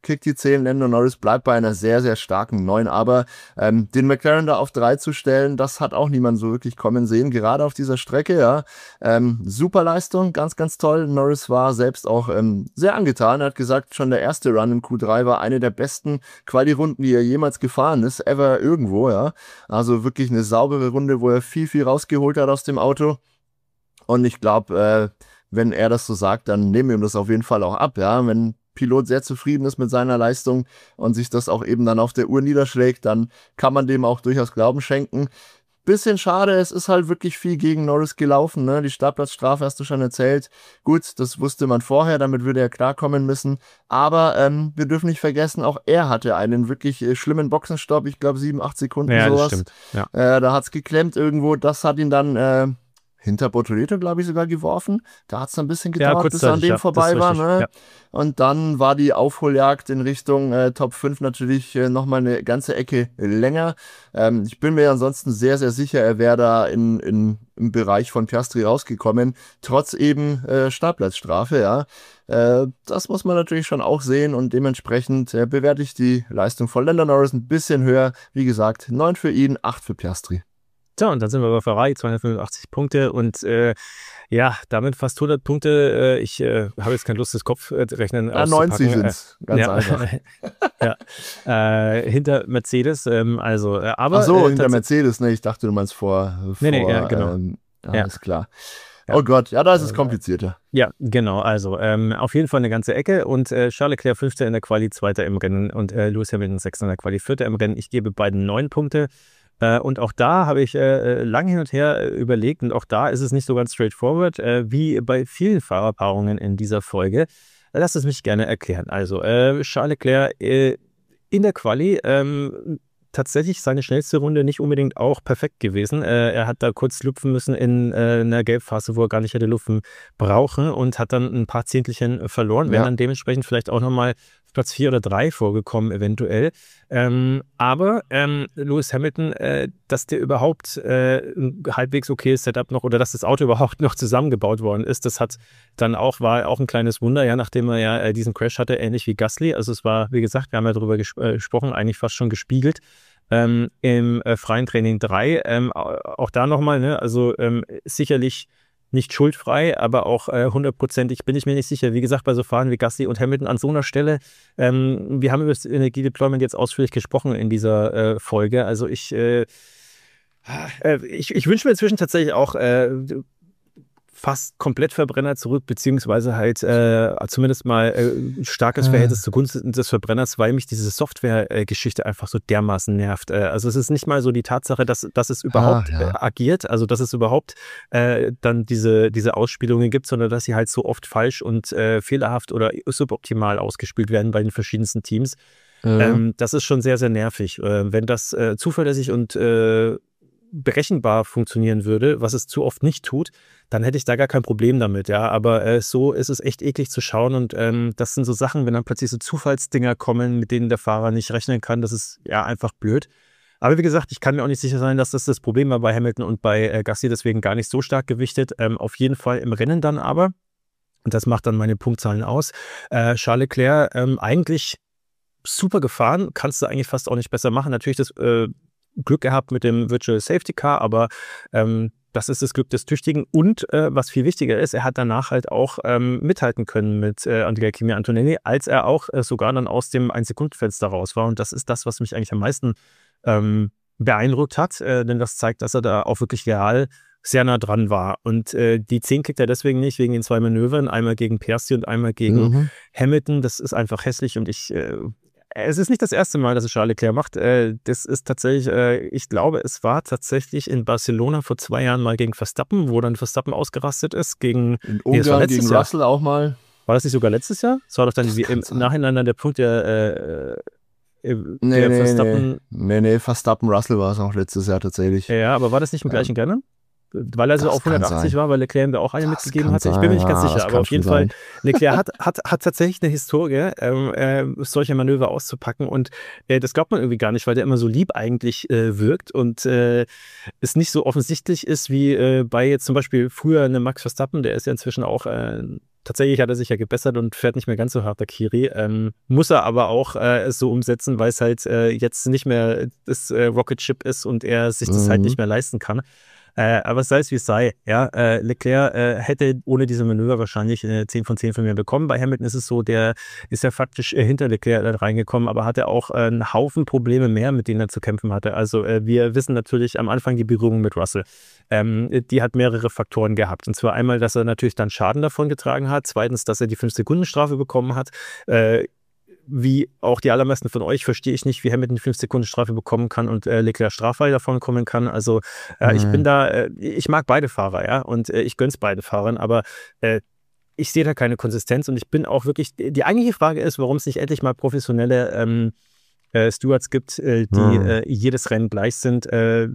kriegt die zehn, Lando Norris bleibt bei einer sehr, sehr starken neun, aber ähm, den McLaren da auf drei zu stellen, das hat auch niemand so wirklich kommen sehen, gerade auf dieser Strecke, ja. Ähm, super Leistung, ganz, ganz toll. Norris war selbst auch ähm, sehr angetan, er hat gesagt, schon der erste Run im Q drei war eine der besten Quali-Runden, die er jemals gefahren ist, ever irgendwo, ja. Also wirklich eine saubere Runde, wo er viel, viel rausgeholt hat aus dem Auto. Und ich glaube, äh, wenn er das so sagt, dann nehmen wir ihm das auf jeden Fall auch ab, ja. Wenn ein Pilot sehr zufrieden ist mit seiner Leistung und sich das auch eben dann auf der Uhr niederschlägt, dann kann man dem auch durchaus Glauben schenken. Bisschen schade, es ist halt wirklich viel gegen Norris gelaufen, ne? Die Startplatzstrafe hast du schon erzählt. Gut, das wusste man vorher, damit würde er klarkommen müssen. Aber ähm, wir dürfen nicht vergessen, auch er hatte einen wirklich äh, schlimmen Boxenstopp, ich glaube sieben, acht Sekunden ja, sowas. Das stimmt. Ja. Äh, da hat's geklemmt irgendwo, das hat ihn dann äh, hinter Bortoleto, glaube ich, sogar geworfen. Da hat es ein bisschen gedauert, ja, bis er an dem ja, vorbei war. Ne? Ja. Und dann war die Aufholjagd in Richtung äh, Top fünf natürlich äh, nochmal eine ganze Ecke länger. Ähm, ich bin mir ansonsten sehr, sehr sicher, er wäre da in, in, im Bereich von Piastri rausgekommen, trotz eben äh, Startplatzstrafe. Ja. Äh, das muss man natürlich schon auch sehen und dementsprechend äh, bewerte ich die Leistung von Lando Norris ein bisschen höher. Wie gesagt, neun für ihn, acht für Piastri. So, und dann sind wir bei Ferrari, zweihundertfünfundachtzig Punkte und äh, ja, damit fast hundert Punkte. Äh, ich äh, habe jetzt keine Lust, das Kopfrechnen ja, neunzig sind es, ganz ja. einfach. ja. Äh, hinter Mercedes, ähm, also, äh, aber... Ach so, äh, hinter Mercedes, ne, ich dachte, du meinst vor... vor nee, nee, ja, genau. Ähm, ja, ja. ist klar. Ja. Oh Gott, ja, da ist es komplizierter. Ja, genau, also ähm, auf jeden Fall eine ganze Ecke und äh, Charles Leclerc Fünfter in der Quali, Zweiter im Rennen und äh, Lewis Hamilton Sechster in der Quali, Vierter im Rennen. Ich gebe beiden neun Punkte. Und auch da habe ich äh, lange hin und her äh, überlegt und auch da ist es nicht so ganz straightforward, äh, wie bei vielen Fahrerpaarungen in dieser Folge. Lasst es mich gerne erklären. Also äh, Charles Leclerc äh, in der Quali ähm, tatsächlich seine schnellste Runde nicht unbedingt auch perfekt gewesen. Äh, er hat da kurz lupfen müssen in äh, einer Gelbphase, wo er gar nicht hätte lupfen brauchen und hat dann ein paar Zehntelchen verloren, wäre ja. dann dementsprechend vielleicht auch nochmal Platz vier oder drei vorgekommen eventuell. Ähm, aber ähm, Lewis Hamilton, äh, dass der überhaupt äh, ein halbwegs okayes Setup noch oder dass das Auto überhaupt noch zusammengebaut worden ist, das hat dann auch, war auch ein kleines Wunder, ja, nachdem er ja äh, diesen Crash hatte, ähnlich wie Gasly. Also es war, wie gesagt, wir haben ja darüber ges- äh, gesprochen, eigentlich fast schon gespiegelt. Ähm, im äh, freien Training drei. Ähm, auch da nochmal, ne, also ähm, sicherlich nicht schuldfrei, aber auch hundertprozentig bin ich mir nicht sicher. Wie gesagt, bei so Fahrern wie Gasly und Hamilton an so einer Stelle, ähm, wir haben über das Energiedeployment jetzt ausführlich gesprochen in dieser äh, Folge. Also ich, äh, äh, ich, ich wünsche mir inzwischen tatsächlich auch äh, fast komplett Verbrenner zurück, beziehungsweise halt äh, zumindest mal äh, starkes Verhältnis zugunsten des Verbrenners, weil mich diese Software-Geschichte einfach so dermaßen nervt. Äh, also es ist nicht mal so die Tatsache, dass, dass es überhaupt ah, ja. äh, agiert, also dass es überhaupt äh, dann diese, diese Ausspielungen gibt, sondern dass sie halt so oft falsch und äh, fehlerhaft oder suboptimal ausgespielt werden bei den verschiedensten Teams. Mhm. Ähm, das ist schon sehr, sehr nervig. Äh, wenn das äh, zuverlässig und äh, berechenbar funktionieren würde, was es zu oft nicht tut, dann hätte ich da gar kein Problem damit, ja, aber äh, so ist es echt eklig zu schauen und ähm, das sind so Sachen, wenn dann plötzlich so Zufallsdinger kommen, mit denen der Fahrer nicht rechnen kann, das ist ja einfach blöd. Aber wie gesagt, ich kann mir auch nicht sicher sein, dass das das Problem war bei Hamilton und bei äh, Gasly, deswegen gar nicht so stark gewichtet, ähm, auf jeden Fall im Rennen dann aber, und das macht dann meine Punktzahlen aus, äh, Charles Leclerc ähm, eigentlich super gefahren, kannst du eigentlich fast auch nicht besser machen, natürlich das äh, Glück gehabt mit dem Virtual Safety Car, aber ähm, das ist das Glück des Tüchtigen und äh, was viel wichtiger ist, er hat danach halt auch ähm, mithalten können mit äh, Andrea Kimi Antonelli, als er auch äh, sogar dann aus dem ein-Sekunden-Fenster raus war und das ist das, was mich eigentlich am meisten ähm, beeindruckt hat, äh, denn das zeigt, dass er da auch wirklich real sehr nah dran war und äh, die zehn kriegt er deswegen nicht, wegen den zwei Manövern, einmal gegen Piastri und einmal gegen mhm. Hamilton, das ist einfach hässlich und ich äh, es ist nicht das erste Mal, dass es Charles Leclerc macht. Das ist tatsächlich, ich glaube, es war tatsächlich in Barcelona vor zwei Jahren mal gegen Verstappen, wo dann Verstappen ausgerastet ist. Gegen, in Ungarn nee, gegen Jahr. Russell auch mal. War das nicht sogar letztes Jahr? Das war doch dann das im sein. Nachhinein dann der Punkt, der, äh, nee, der nee, Verstappen... Nee, nee, nee Verstappen, Russell war es auch letztes Jahr tatsächlich. Ja, aber war das nicht im gleichen ja. Rennen? Weil er so das auf hundertachtzig sein. War, weil Leclerc da auch eine das mitgegeben hatte. Ich bin mir nicht ganz sicher, aber auf jeden Fall, Leclerc hat, hat, hat tatsächlich eine Historie, ähm, äh, solche Manöver auszupacken und äh, das glaubt man irgendwie gar nicht, weil der immer so lieb eigentlich äh, wirkt und äh, es nicht so offensichtlich ist wie äh, bei jetzt zum Beispiel früher eine Max Verstappen, der ist ja inzwischen auch äh, tatsächlich hat er sich ja gebessert und fährt nicht mehr ganz so hart Harakiri. Ähm, muss er aber auch äh, so umsetzen, weil es halt äh, jetzt nicht mehr das äh, Rocket Ship ist und er sich das mhm. halt nicht mehr leisten kann. Äh, aber sei es wie es sei, ja, äh, Leclerc äh, hätte ohne diese Manöver wahrscheinlich eine zehn von zehn von mir bekommen. Bei Hamilton ist es so, der ist ja faktisch äh, hinter Leclerc reingekommen, aber hatte auch äh, einen Haufen Probleme mehr, mit denen er zu kämpfen hatte. Also äh, wir wissen natürlich am Anfang die Berührung mit Russell. Ähm, die hat mehrere Faktoren gehabt. Und zwar einmal, dass er natürlich dann Schaden davon getragen hat. Zweitens, dass er die fünf Sekunden Strafe bekommen hat. Äh, Wie auch die allermeisten von euch verstehe ich nicht, wie Hamilton fünf Sekunden Strafe bekommen kann und äh, Leclerc straffrei davon kommen kann. Also äh, mhm. ich bin da, äh, ich mag beide Fahrer, ja, und äh, ich gönn's beide Fahrern, aber äh, ich sehe da keine Konsistenz und ich bin auch wirklich, die eigentliche Frage ist, warum es nicht endlich mal professionelle ähm, äh, Stewards gibt, äh, die mhm. äh, jedes Rennen gleich sind, äh,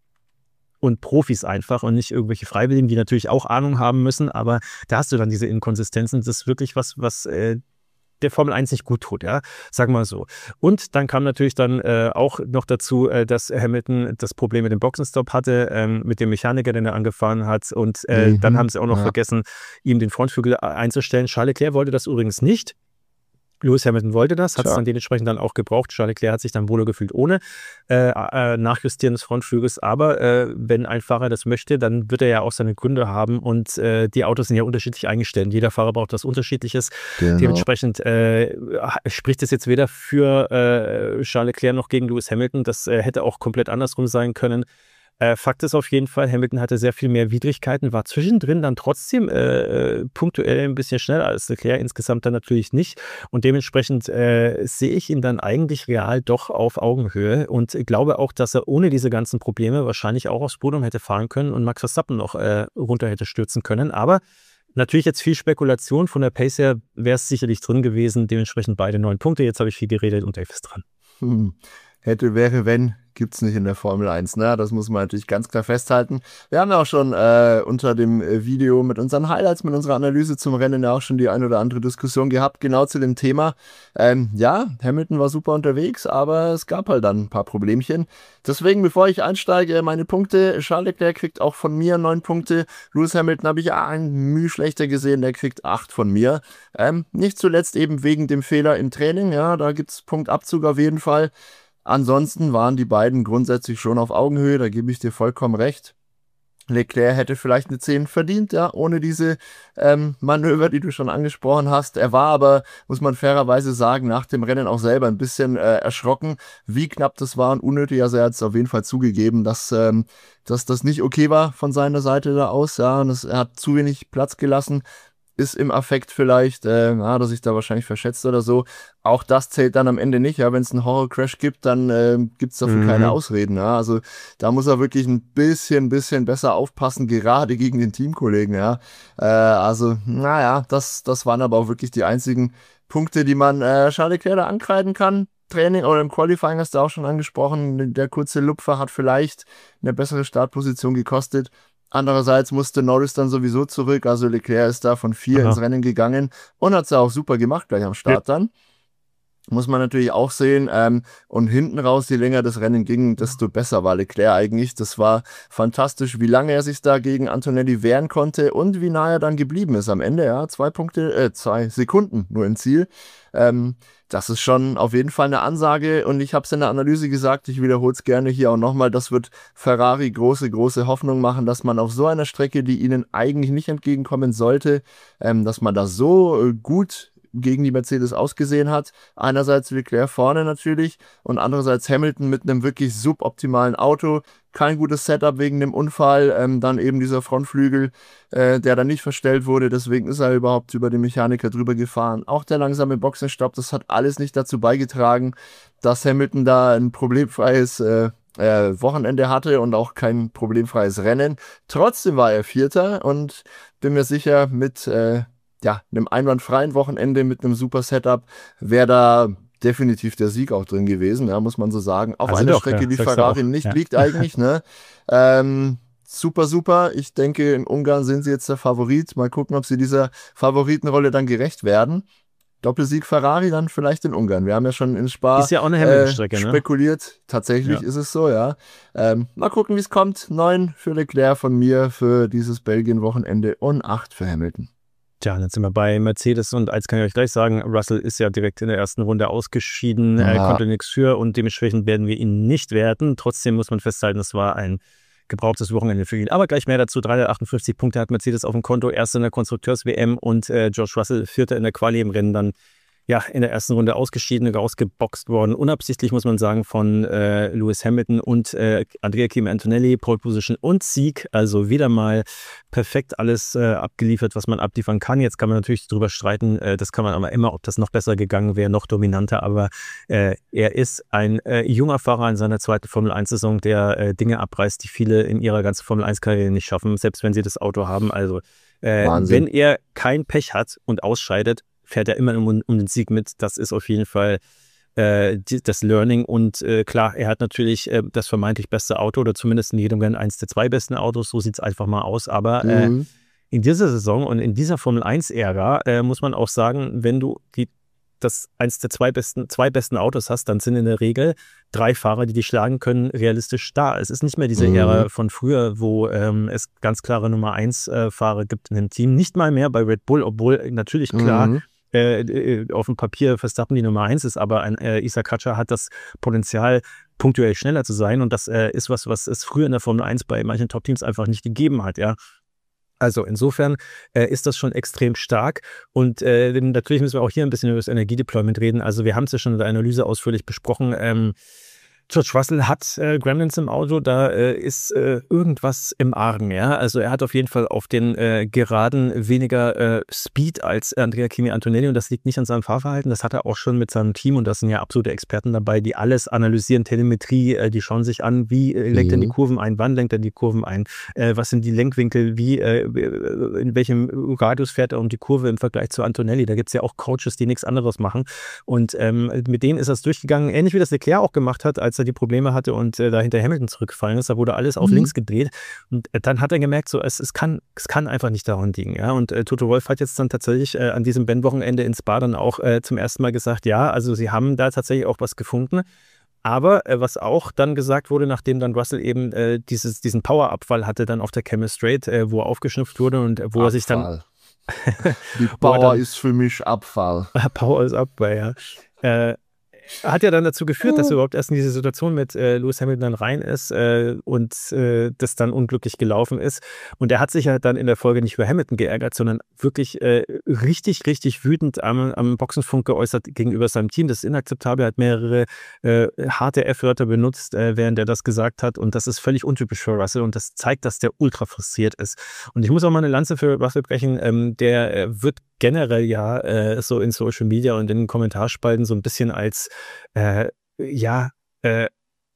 und Profis einfach und nicht irgendwelche Freiwilligen, die natürlich auch Ahnung haben müssen, aber da hast du dann diese Inkonsistenzen. Das ist wirklich was, was äh, der Formel eins nicht gut tut, ja, sagen wir mal so. Und dann kam natürlich dann äh, auch noch dazu, äh, dass Hamilton das Problem mit dem Boxenstopp hatte, ähm, mit dem Mechaniker, den er angefahren hat und äh, mhm, dann haben sie auch noch ja. vergessen, ihm den Frontflügel einzustellen. Charles Leclerc wollte das übrigens nicht. Lewis Hamilton wollte das, hat es dann dementsprechend dann auch gebraucht. Charles Leclerc hat sich dann wohler gefühlt ohne äh, äh, Nachjustieren des Frontflügels. Aber äh, wenn ein Fahrer das möchte, dann wird er ja auch seine Gründe haben. Und äh, die Autos sind ja unterschiedlich eingestellt. Jeder Fahrer braucht was Unterschiedliches. Genau. Dementsprechend äh, spricht es jetzt weder für äh, Charles Leclerc noch gegen Lewis Hamilton. Das äh, hätte auch komplett andersrum sein können. Äh, Fakt ist auf jeden Fall, Hamilton hatte sehr viel mehr Widrigkeiten, war zwischendrin dann trotzdem äh, punktuell ein bisschen schneller als Leclerc, insgesamt dann natürlich nicht. Und dementsprechend äh, sehe ich ihn dann eigentlich real doch auf Augenhöhe und glaube auch, dass er ohne diese ganzen Probleme wahrscheinlich auch aufs Podium hätte fahren können und Max Verstappen noch äh, runter hätte stürzen können. Aber natürlich jetzt viel Spekulation. Von der Pace her wäre es sicherlich drin gewesen. Dementsprechend beide neun Punkte. Jetzt habe ich viel geredet und Dave ist dran. Hm. Hätte, wäre, wenn, gibt es nicht in der Formel eins. Ne? Das muss man natürlich ganz klar festhalten. Wir haben ja auch schon äh, unter dem Video mit unseren Highlights, mit unserer Analyse zum Rennen ja auch schon die ein oder andere Diskussion gehabt, genau zu dem Thema. Ähm, ja, Hamilton war super unterwegs, aber es gab halt dann ein paar Problemchen. Deswegen, bevor ich einsteige, meine Punkte. Charles Leclerc kriegt auch von mir neun Punkte. Lewis Hamilton habe ich ja ein Mühe schlechter gesehen, der kriegt acht von mir. Ähm, nicht zuletzt eben wegen dem Fehler im Training. Ja, da gibt es Punktabzug auf jeden Fall. Ansonsten waren die beiden grundsätzlich schon auf Augenhöhe, da gebe ich dir vollkommen recht. Leclerc hätte vielleicht eine zehn verdient, ja, ohne diese ähm, Manöver, die du schon angesprochen hast. Er war aber, muss man fairerweise sagen, nach dem Rennen auch selber ein bisschen äh, erschrocken, wie knapp das war und unnötig. Also er hat es auf jeden Fall zugegeben, dass, ähm, dass das nicht okay war von seiner Seite da aus. Ja, und es, er hat zu wenig Platz gelassen. Ist im Affekt vielleicht, äh, na, dass sich da wahrscheinlich verschätzt oder so. Auch das zählt dann am Ende nicht. Ja, wenn es einen Horror-Crash gibt, dann äh, gibt es dafür mhm. keine Ausreden. Ja. Also da muss er wirklich ein bisschen, bisschen besser aufpassen, gerade gegen den Teamkollegen. Ja. Äh, also, naja, das, das waren aber auch wirklich die einzigen Punkte, die man äh, Charles Leclerc da ankreiden kann. Training oder im Qualifying hast du auch schon angesprochen. Der kurze Lupfer hat vielleicht eine bessere Startposition gekostet. Andererseits musste Norris dann sowieso zurück, also Leclerc ist da von vier Aha. ins Rennen gegangen und hat es ja auch super gemacht gleich am Start ja. dann. Muss man natürlich auch sehen. Ähm, und hinten raus, je länger das Rennen ging, desto besser war Leclerc eigentlich. Das war fantastisch, wie lange er sich da gegen Antonelli wehren konnte und wie nah er dann geblieben ist am Ende. Ja, zwei Punkte, äh, zwei Sekunden nur im Ziel. Ähm, das ist schon auf jeden Fall eine Ansage und ich habe es in der Analyse gesagt, ich wiederhole es gerne hier auch nochmal, das wird Ferrari große, große Hoffnung machen, dass man auf so einer Strecke, die ihnen eigentlich nicht entgegenkommen sollte, ähm, dass man da so äh, gut gegen die Mercedes ausgesehen hat. Einerseits Leclerc vorne natürlich und andererseits Hamilton mit einem wirklich suboptimalen Auto. Kein gutes Setup wegen dem Unfall. Ähm, dann eben dieser Frontflügel, äh, der dann nicht verstellt wurde. Deswegen ist er überhaupt über den Mechaniker drüber gefahren. Auch der langsame Boxenstopp, das hat alles nicht dazu beigetragen, dass Hamilton da ein problemfreies äh, äh, Wochenende hatte und auch kein problemfreies Rennen. Trotzdem war er Vierter und bin mir sicher, mit äh, ja, einem einwandfreien Wochenende mit einem super Setup wäre da definitiv der Sieg auch drin gewesen, ja, muss man so sagen. Auf also einer doch, Strecke, ja, die Ferrari nicht ja. liegt eigentlich, ne? Ähm, super, super. Ich denke, in Ungarn sind sie jetzt der Favorit. Mal gucken, ob sie dieser Favoritenrolle dann gerecht werden. Doppelsieg Ferrari dann vielleicht in Ungarn. Wir haben ja schon in Spa ist ja auch eine Hamilton-Strecke, äh, spekuliert. Ne? Tatsächlich ja. ist es so, ja. Ähm, mal gucken, wie es kommt. Neun für Leclerc von mir für dieses Belgien-Wochenende und acht für Hamilton. Tja, dann sind wir bei Mercedes und eins kann ich euch gleich sagen, Russell ist ja direkt in der ersten Runde ausgeschieden, ja. Er konnte nichts für und dementsprechend werden wir ihn nicht werten. Trotzdem muss man festhalten, es war ein gebrauchtes Wochenende für ihn. Aber gleich mehr dazu, dreihundertachtundfünfzig Punkte hat Mercedes auf dem Konto, erster in der Konstrukteurs-W M und äh, George Russell vierter in der Quali im Rennen dann ja, in der ersten Runde ausgeschieden, rausgeboxt worden. Unabsichtlich, muss man sagen, von äh, Lewis Hamilton und äh, Andrea Kimi Antonelli, Pole Position und Sieg. Also wieder mal perfekt alles äh, abgeliefert, was man abliefern kann. Jetzt kann man natürlich drüber streiten, äh, das kann man aber immer, ob das noch besser gegangen wäre, noch dominanter. Aber äh, er ist ein äh, junger Fahrer in seiner zweiten Formel eins Saison, der äh, Dinge abreißt, die viele in ihrer ganzen Formel eins Karriere nicht schaffen, selbst wenn sie das Auto haben. Also äh, wenn er kein Pech hat und ausscheidet, fährt er immer um, um den Sieg mit. Das ist auf jeden Fall äh, die, das Learning. Und äh, klar, er hat natürlich äh, das vermeintlich beste Auto oder zumindest in jedem Rennen eins der zwei besten Autos. So sieht es einfach mal aus. Aber mhm. äh, in dieser Saison und in dieser Formel eins Ära äh, muss man auch sagen, wenn du die, das eins der zwei besten, zwei besten Autos hast, dann sind in der Regel drei Fahrer, die dich schlagen können, realistisch da. Es ist nicht mehr diese mhm. Ära von früher, wo ähm, es ganz klare Nummer eins äh, Fahrer gibt in dem Team. Nicht mal mehr bei Red Bull, obwohl natürlich klar mhm. Äh, auf dem Papier Verstappen die Nummer eins ist, aber ein äh, Isa Katscher hat das Potenzial, punktuell schneller zu sein und das äh, ist was, was es früher in der Formel eins bei manchen Top-Teams einfach nicht gegeben hat, ja. Also insofern äh, ist das schon extrem stark und äh, natürlich müssen wir auch hier ein bisschen über das Energiedeployment reden, also wir haben es ja schon in der Analyse ausführlich besprochen, ähm, George Russell hat äh, Gremlins im Auto, da äh, ist äh, irgendwas im Argen, ja. Also er hat auf jeden Fall auf den äh, Geraden weniger äh, Speed als Andrea Kimi Antonelli und das liegt nicht an seinem Fahrverhalten, das hat er auch schon mit seinem Team und das sind ja absolute Experten dabei, die alles analysieren, Telemetrie, äh, die schauen sich an, wie äh, lenkt er die Kurven ein, wann lenkt er die Kurven ein, äh, was sind die Lenkwinkel, wie, äh, in welchem Radius fährt er um die Kurve im Vergleich zu Antonelli, da gibt es ja auch Coaches, die nichts anderes machen und ähm, mit denen ist das durchgegangen, ähnlich wie das Leclerc auch gemacht hat, als er die Probleme hatte und äh, da hinter Hamilton zurückgefallen ist, da wurde alles auf mhm. links gedreht und äh, dann hat er gemerkt, so es, es, kann, es kann einfach nicht daran liegen. Ja? Und äh, Toto Wolff hat jetzt dann tatsächlich äh, an diesem Rennwochenende in Spa dann auch äh, zum ersten Mal gesagt, ja, also sie haben da tatsächlich auch was gefunden. Aber äh, was auch dann gesagt wurde, nachdem dann Russell eben äh, dieses, diesen Power-Abfall hatte dann auf der Chemistrate, äh, wo er aufgeschnüpft wurde und äh, wo Abfall. er sich dann... Die Power dann, ist für mich Abfall. Power ist Abfall, ja. Äh, Hat ja dann dazu geführt, dass er überhaupt erst in diese Situation mit äh, Lewis Hamilton dann rein ist äh, und äh, das dann unglücklich gelaufen ist. Und er hat sich ja dann in der Folge nicht über Hamilton geärgert, sondern wirklich äh, richtig, richtig wütend am, am Boxenfunk geäußert gegenüber seinem Team. Das ist inakzeptabel. Er hat mehrere äh, harte F-Wörter benutzt, äh, während er das gesagt hat. Und das ist völlig untypisch für Russell und das zeigt, dass der ultra frustriert ist. Und ich muss auch mal eine Lanze für Russell brechen. Ähm, der äh, wird generell ja äh, so in Social Media und in den Kommentarspalten so ein bisschen als äh, ja äh,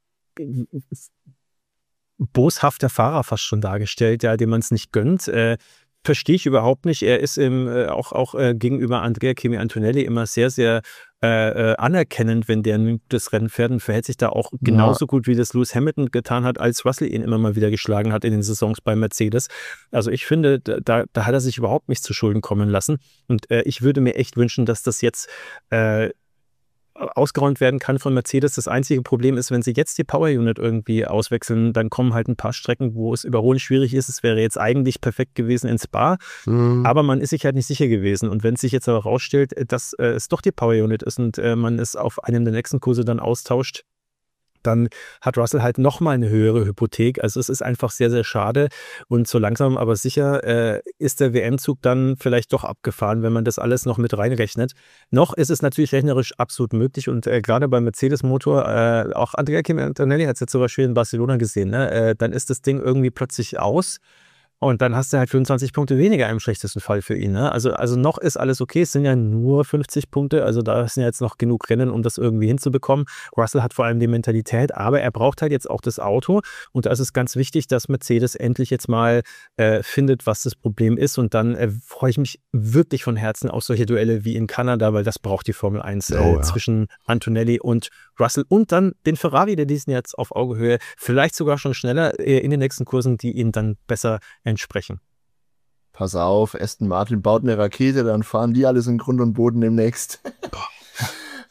boshafter Fahrer fast schon dargestellt, ja, dem man es nicht gönnt. Äh, verstehe ich überhaupt nicht. Er ist im, äh, auch, auch äh, gegenüber Andrea Kimi Antonelli immer sehr, sehr äh, anerkennend, wenn der das Rennen fährt und verhält sich da auch genauso ja. gut, wie das Lewis Hamilton getan hat, als Russell ihn immer mal wieder geschlagen hat in den Saisons bei Mercedes. Also ich finde, da, da hat er sich überhaupt nichts zu Schulden kommen lassen und äh, ich würde mir echt wünschen, dass das jetzt äh, ausgeräumt werden kann von Mercedes. Das einzige Problem ist, wenn sie jetzt die Power Unit irgendwie auswechseln, dann kommen halt ein paar Strecken, wo es überholen schwierig ist. Es wäre jetzt eigentlich perfekt gewesen in Spa, mhm. aber man ist sich halt nicht sicher gewesen. Und wenn es sich jetzt aber rausstellt, dass äh, es doch die Power Unit ist und äh, man es auf einem der nächsten Kurse dann austauscht, dann hat Russell halt nochmal eine höhere Hypothek. Also es ist einfach sehr, sehr schade. Und so langsam aber sicher äh, ist der W M-Zug dann vielleicht doch abgefahren, wenn man das alles noch mit reinrechnet. Noch ist es natürlich rechnerisch absolut möglich und äh, gerade beim Mercedes-Motor, äh, auch Andrea Kimi Antonelli hat es jetzt zum Beispiel in Barcelona gesehen, ne? äh, dann ist das Ding irgendwie plötzlich aus. Und dann hast du halt fünfundzwanzig Punkte weniger im schlechtesten Fall für ihn. Ne? Also, also noch ist alles okay. Es sind ja nur fünfzig Punkte. Also da sind ja jetzt noch genug Rennen, um das irgendwie hinzubekommen. Russell hat vor allem die Mentalität, aber er braucht halt jetzt auch das Auto. Und da ist es ganz wichtig, dass Mercedes endlich jetzt mal äh, findet, was das Problem ist. Und dann äh, freue ich mich wirklich von Herzen auf solche Duelle wie in Kanada, weil das braucht die Formel eins äh, oh, ja. zwischen Antonelli und Russell. Und dann den Ferrari, der diesen jetzt auf Augenhöhe, vielleicht sogar schon schneller äh, in den nächsten Kursen, die ihn dann besser entsprechen. Pass auf, Aston Martin baut eine Rakete, dann fahren die alles in Grund und Boden demnächst.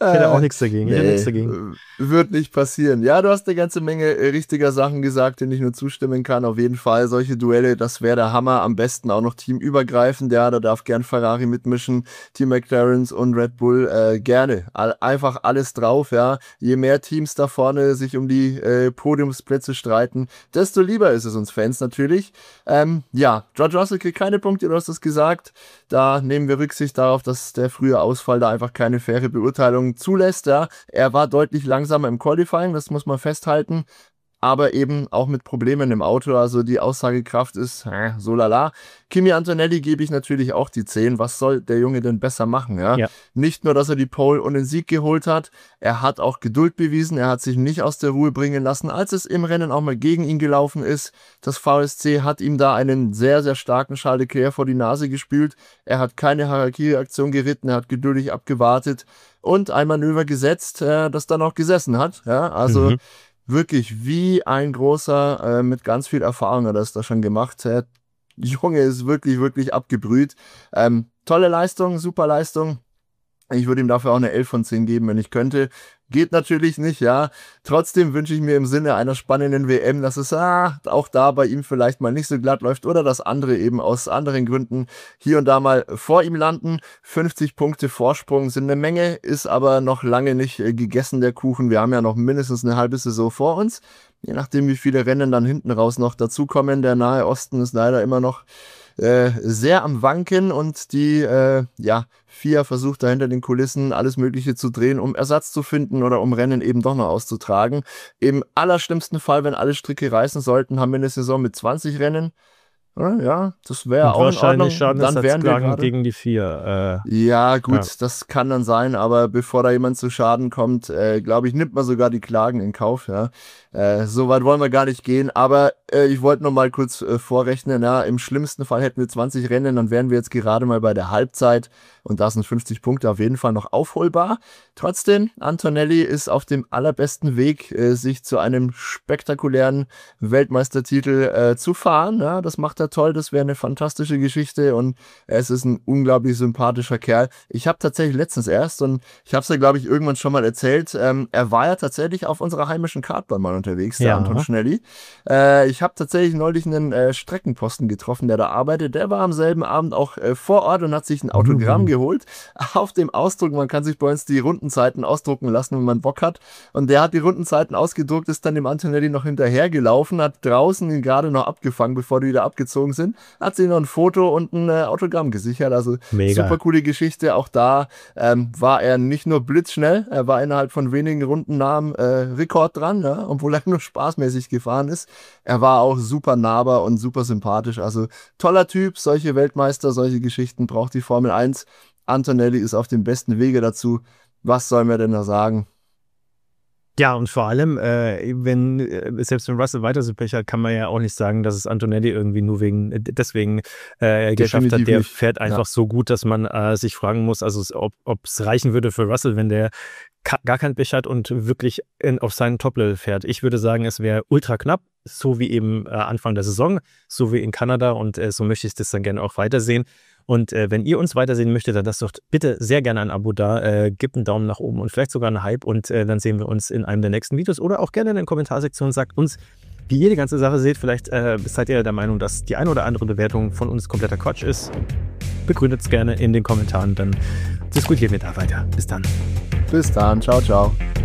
Ich hätte auch nichts dagegen. Ich nee, hätte nichts dagegen. Wird nicht passieren. Ja, du hast eine ganze Menge richtiger Sachen gesagt, denen ich nur zustimmen kann. Auf jeden Fall solche Duelle, das wäre der Hammer. Am besten auch noch teamübergreifend. Ja, da darf gern Ferrari mitmischen, Team McLaren und Red Bull äh, gerne. All, einfach alles drauf. Ja, je mehr Teams da vorne sich um die äh, Podiumsplätze streiten, desto lieber ist es uns Fans natürlich. Ähm, ja, George Russell kriegt keine Punkte, du hast es gesagt. Da nehmen wir Rücksicht darauf, dass der frühe Ausfall da einfach keine faire Beurteilung zulässt. Ja. Er war deutlich langsamer im Qualifying, das muss man festhalten, aber eben auch mit Problemen im Auto, also die Aussagekraft ist äh, so lala. Kimi Antonelli gebe ich natürlich auch die zehn. Was soll der Junge denn besser machen? Ja? Ja. Nicht nur, dass er die Pole und den Sieg geholt hat, er hat auch Geduld bewiesen, er hat sich nicht aus der Ruhe bringen lassen, als es im Rennen auch mal gegen ihn gelaufen ist. Das V S C hat ihm da einen sehr, sehr starken Charles Leclerc vor die Nase gespült. Er hat keine Harakiri-Aktion geritten, er hat geduldig abgewartet und ein Manöver gesetzt, äh, das dann auch gesessen hat. Ja? Also mhm. Wirklich wie ein großer äh, mit ganz viel Erfahrung hat das da schon gemacht. Der Junge ist wirklich, wirklich abgebrüht. Ähm, tolle Leistung, super Leistung. Ich würde ihm dafür auch eine elf von zehn geben, wenn ich könnte. Geht natürlich nicht, ja. Trotzdem wünsche ich mir im Sinne einer spannenden W M, dass es ah, auch da bei ihm vielleicht mal nicht so glatt läuft oder dass andere eben aus anderen Gründen hier und da mal vor ihm landen. fünfzig Punkte Vorsprung sind eine Menge, ist aber noch lange nicht äh, gegessen, der Kuchen. Wir haben ja noch mindestens eine halbe Saison vor uns. Je nachdem, wie viele Rennen dann hinten raus noch dazukommen. Der Nahe Osten ist leider immer noch äh, sehr am Wanken und die äh, ja, F I A versucht da hinter den Kulissen alles Mögliche zu drehen, um Ersatz zu finden oder um Rennen eben doch noch auszutragen. Im allerschlimmsten Fall, wenn alle Stricke reißen sollten, haben wir eine Saison mit zwanzig Rennen. Ja, das wäre auch in Ordnung. Dann wären wir gerade gegen die vier. Äh, ja, gut, ja. Das kann dann sein, aber bevor da jemand zu Schaden kommt, äh, glaube ich, nimmt man sogar die Klagen in Kauf. Ja. Äh, so weit wollen wir gar nicht gehen, aber äh, ich wollte noch mal kurz äh, vorrechnen, ja, im schlimmsten Fall hätten wir zwanzig Rennen, dann wären wir jetzt gerade mal bei der Halbzeit und da sind fünfzig Punkte auf jeden Fall noch aufholbar. Trotzdem, Antonelli ist auf dem allerbesten Weg, äh, sich zu einem spektakulären Weltmeistertitel äh, zu fahren. Ja, das macht er toll, das wäre eine fantastische Geschichte und es ist ein unglaublich sympathischer Kerl. Ich habe tatsächlich letztens erst, und ich habe es ja, glaube ich, irgendwann schon mal erzählt, ähm, er war ja tatsächlich auf unserer heimischen Kartbahn mal unterwegs, der ja. Anton Schnelli. Äh, ich habe tatsächlich neulich einen äh, Streckenposten getroffen, der da arbeitet. Der war am selben Abend auch äh, vor Ort und hat sich ein Autogramm mhm. geholt. Auf dem Ausdruck, man kann sich bei uns die Rundenzeiten ausdrucken lassen, wenn man Bock hat. Und der hat die Rundenzeiten ausgedruckt, ist dann dem Antonelli noch hinterhergelaufen, hat draußen ihn gerade noch abgefangen, bevor die wieder abgezogen sind, hat sich noch ein Foto und ein äh, Autogramm gesichert. Also Mega. Super coole Geschichte. Auch da ähm, war er nicht nur blitzschnell, er war innerhalb von wenigen Runden nah am äh, Rekord dran, ja, obwohl er nur spaßmäßig gefahren ist. Er war auch super nahbar und super sympathisch. Also toller Typ, solche Weltmeister, solche Geschichten braucht die Formel eins. Antonelli ist auf dem besten Wege dazu. Was soll man denn da sagen? Ja, und vor allem, äh, wenn äh, selbst wenn Russell weiter so Pech hat, kann man ja auch nicht sagen, dass es Antonelli irgendwie nur wegen deswegen äh, geschafft hat. Der fährt einfach ja. so gut, dass man äh, sich fragen muss, also ob es reichen würde für Russell, wenn der gar kein Pech hat und wirklich in, auf seinen Top-Level fährt. Ich würde sagen, es wäre ultra knapp, so wie eben äh, Anfang der Saison, so wie in Kanada und äh, so möchte ich das dann gerne auch weitersehen. Und äh, wenn ihr uns weitersehen möchtet, dann lasst doch bitte sehr gerne ein Abo da, äh, gebt einen Daumen nach oben und vielleicht sogar einen Hype und äh, dann sehen wir uns in einem der nächsten Videos oder auch gerne in den Kommentarsektionen. Sagt uns, wie ihr die ganze Sache seht. Vielleicht äh, seid ihr der Meinung, dass die eine oder andere Bewertung von uns kompletter Quatsch ist. Begründet es gerne in den Kommentaren, dann diskutieren wir da weiter. Bis dann. Bis dann. Ciao, ciao.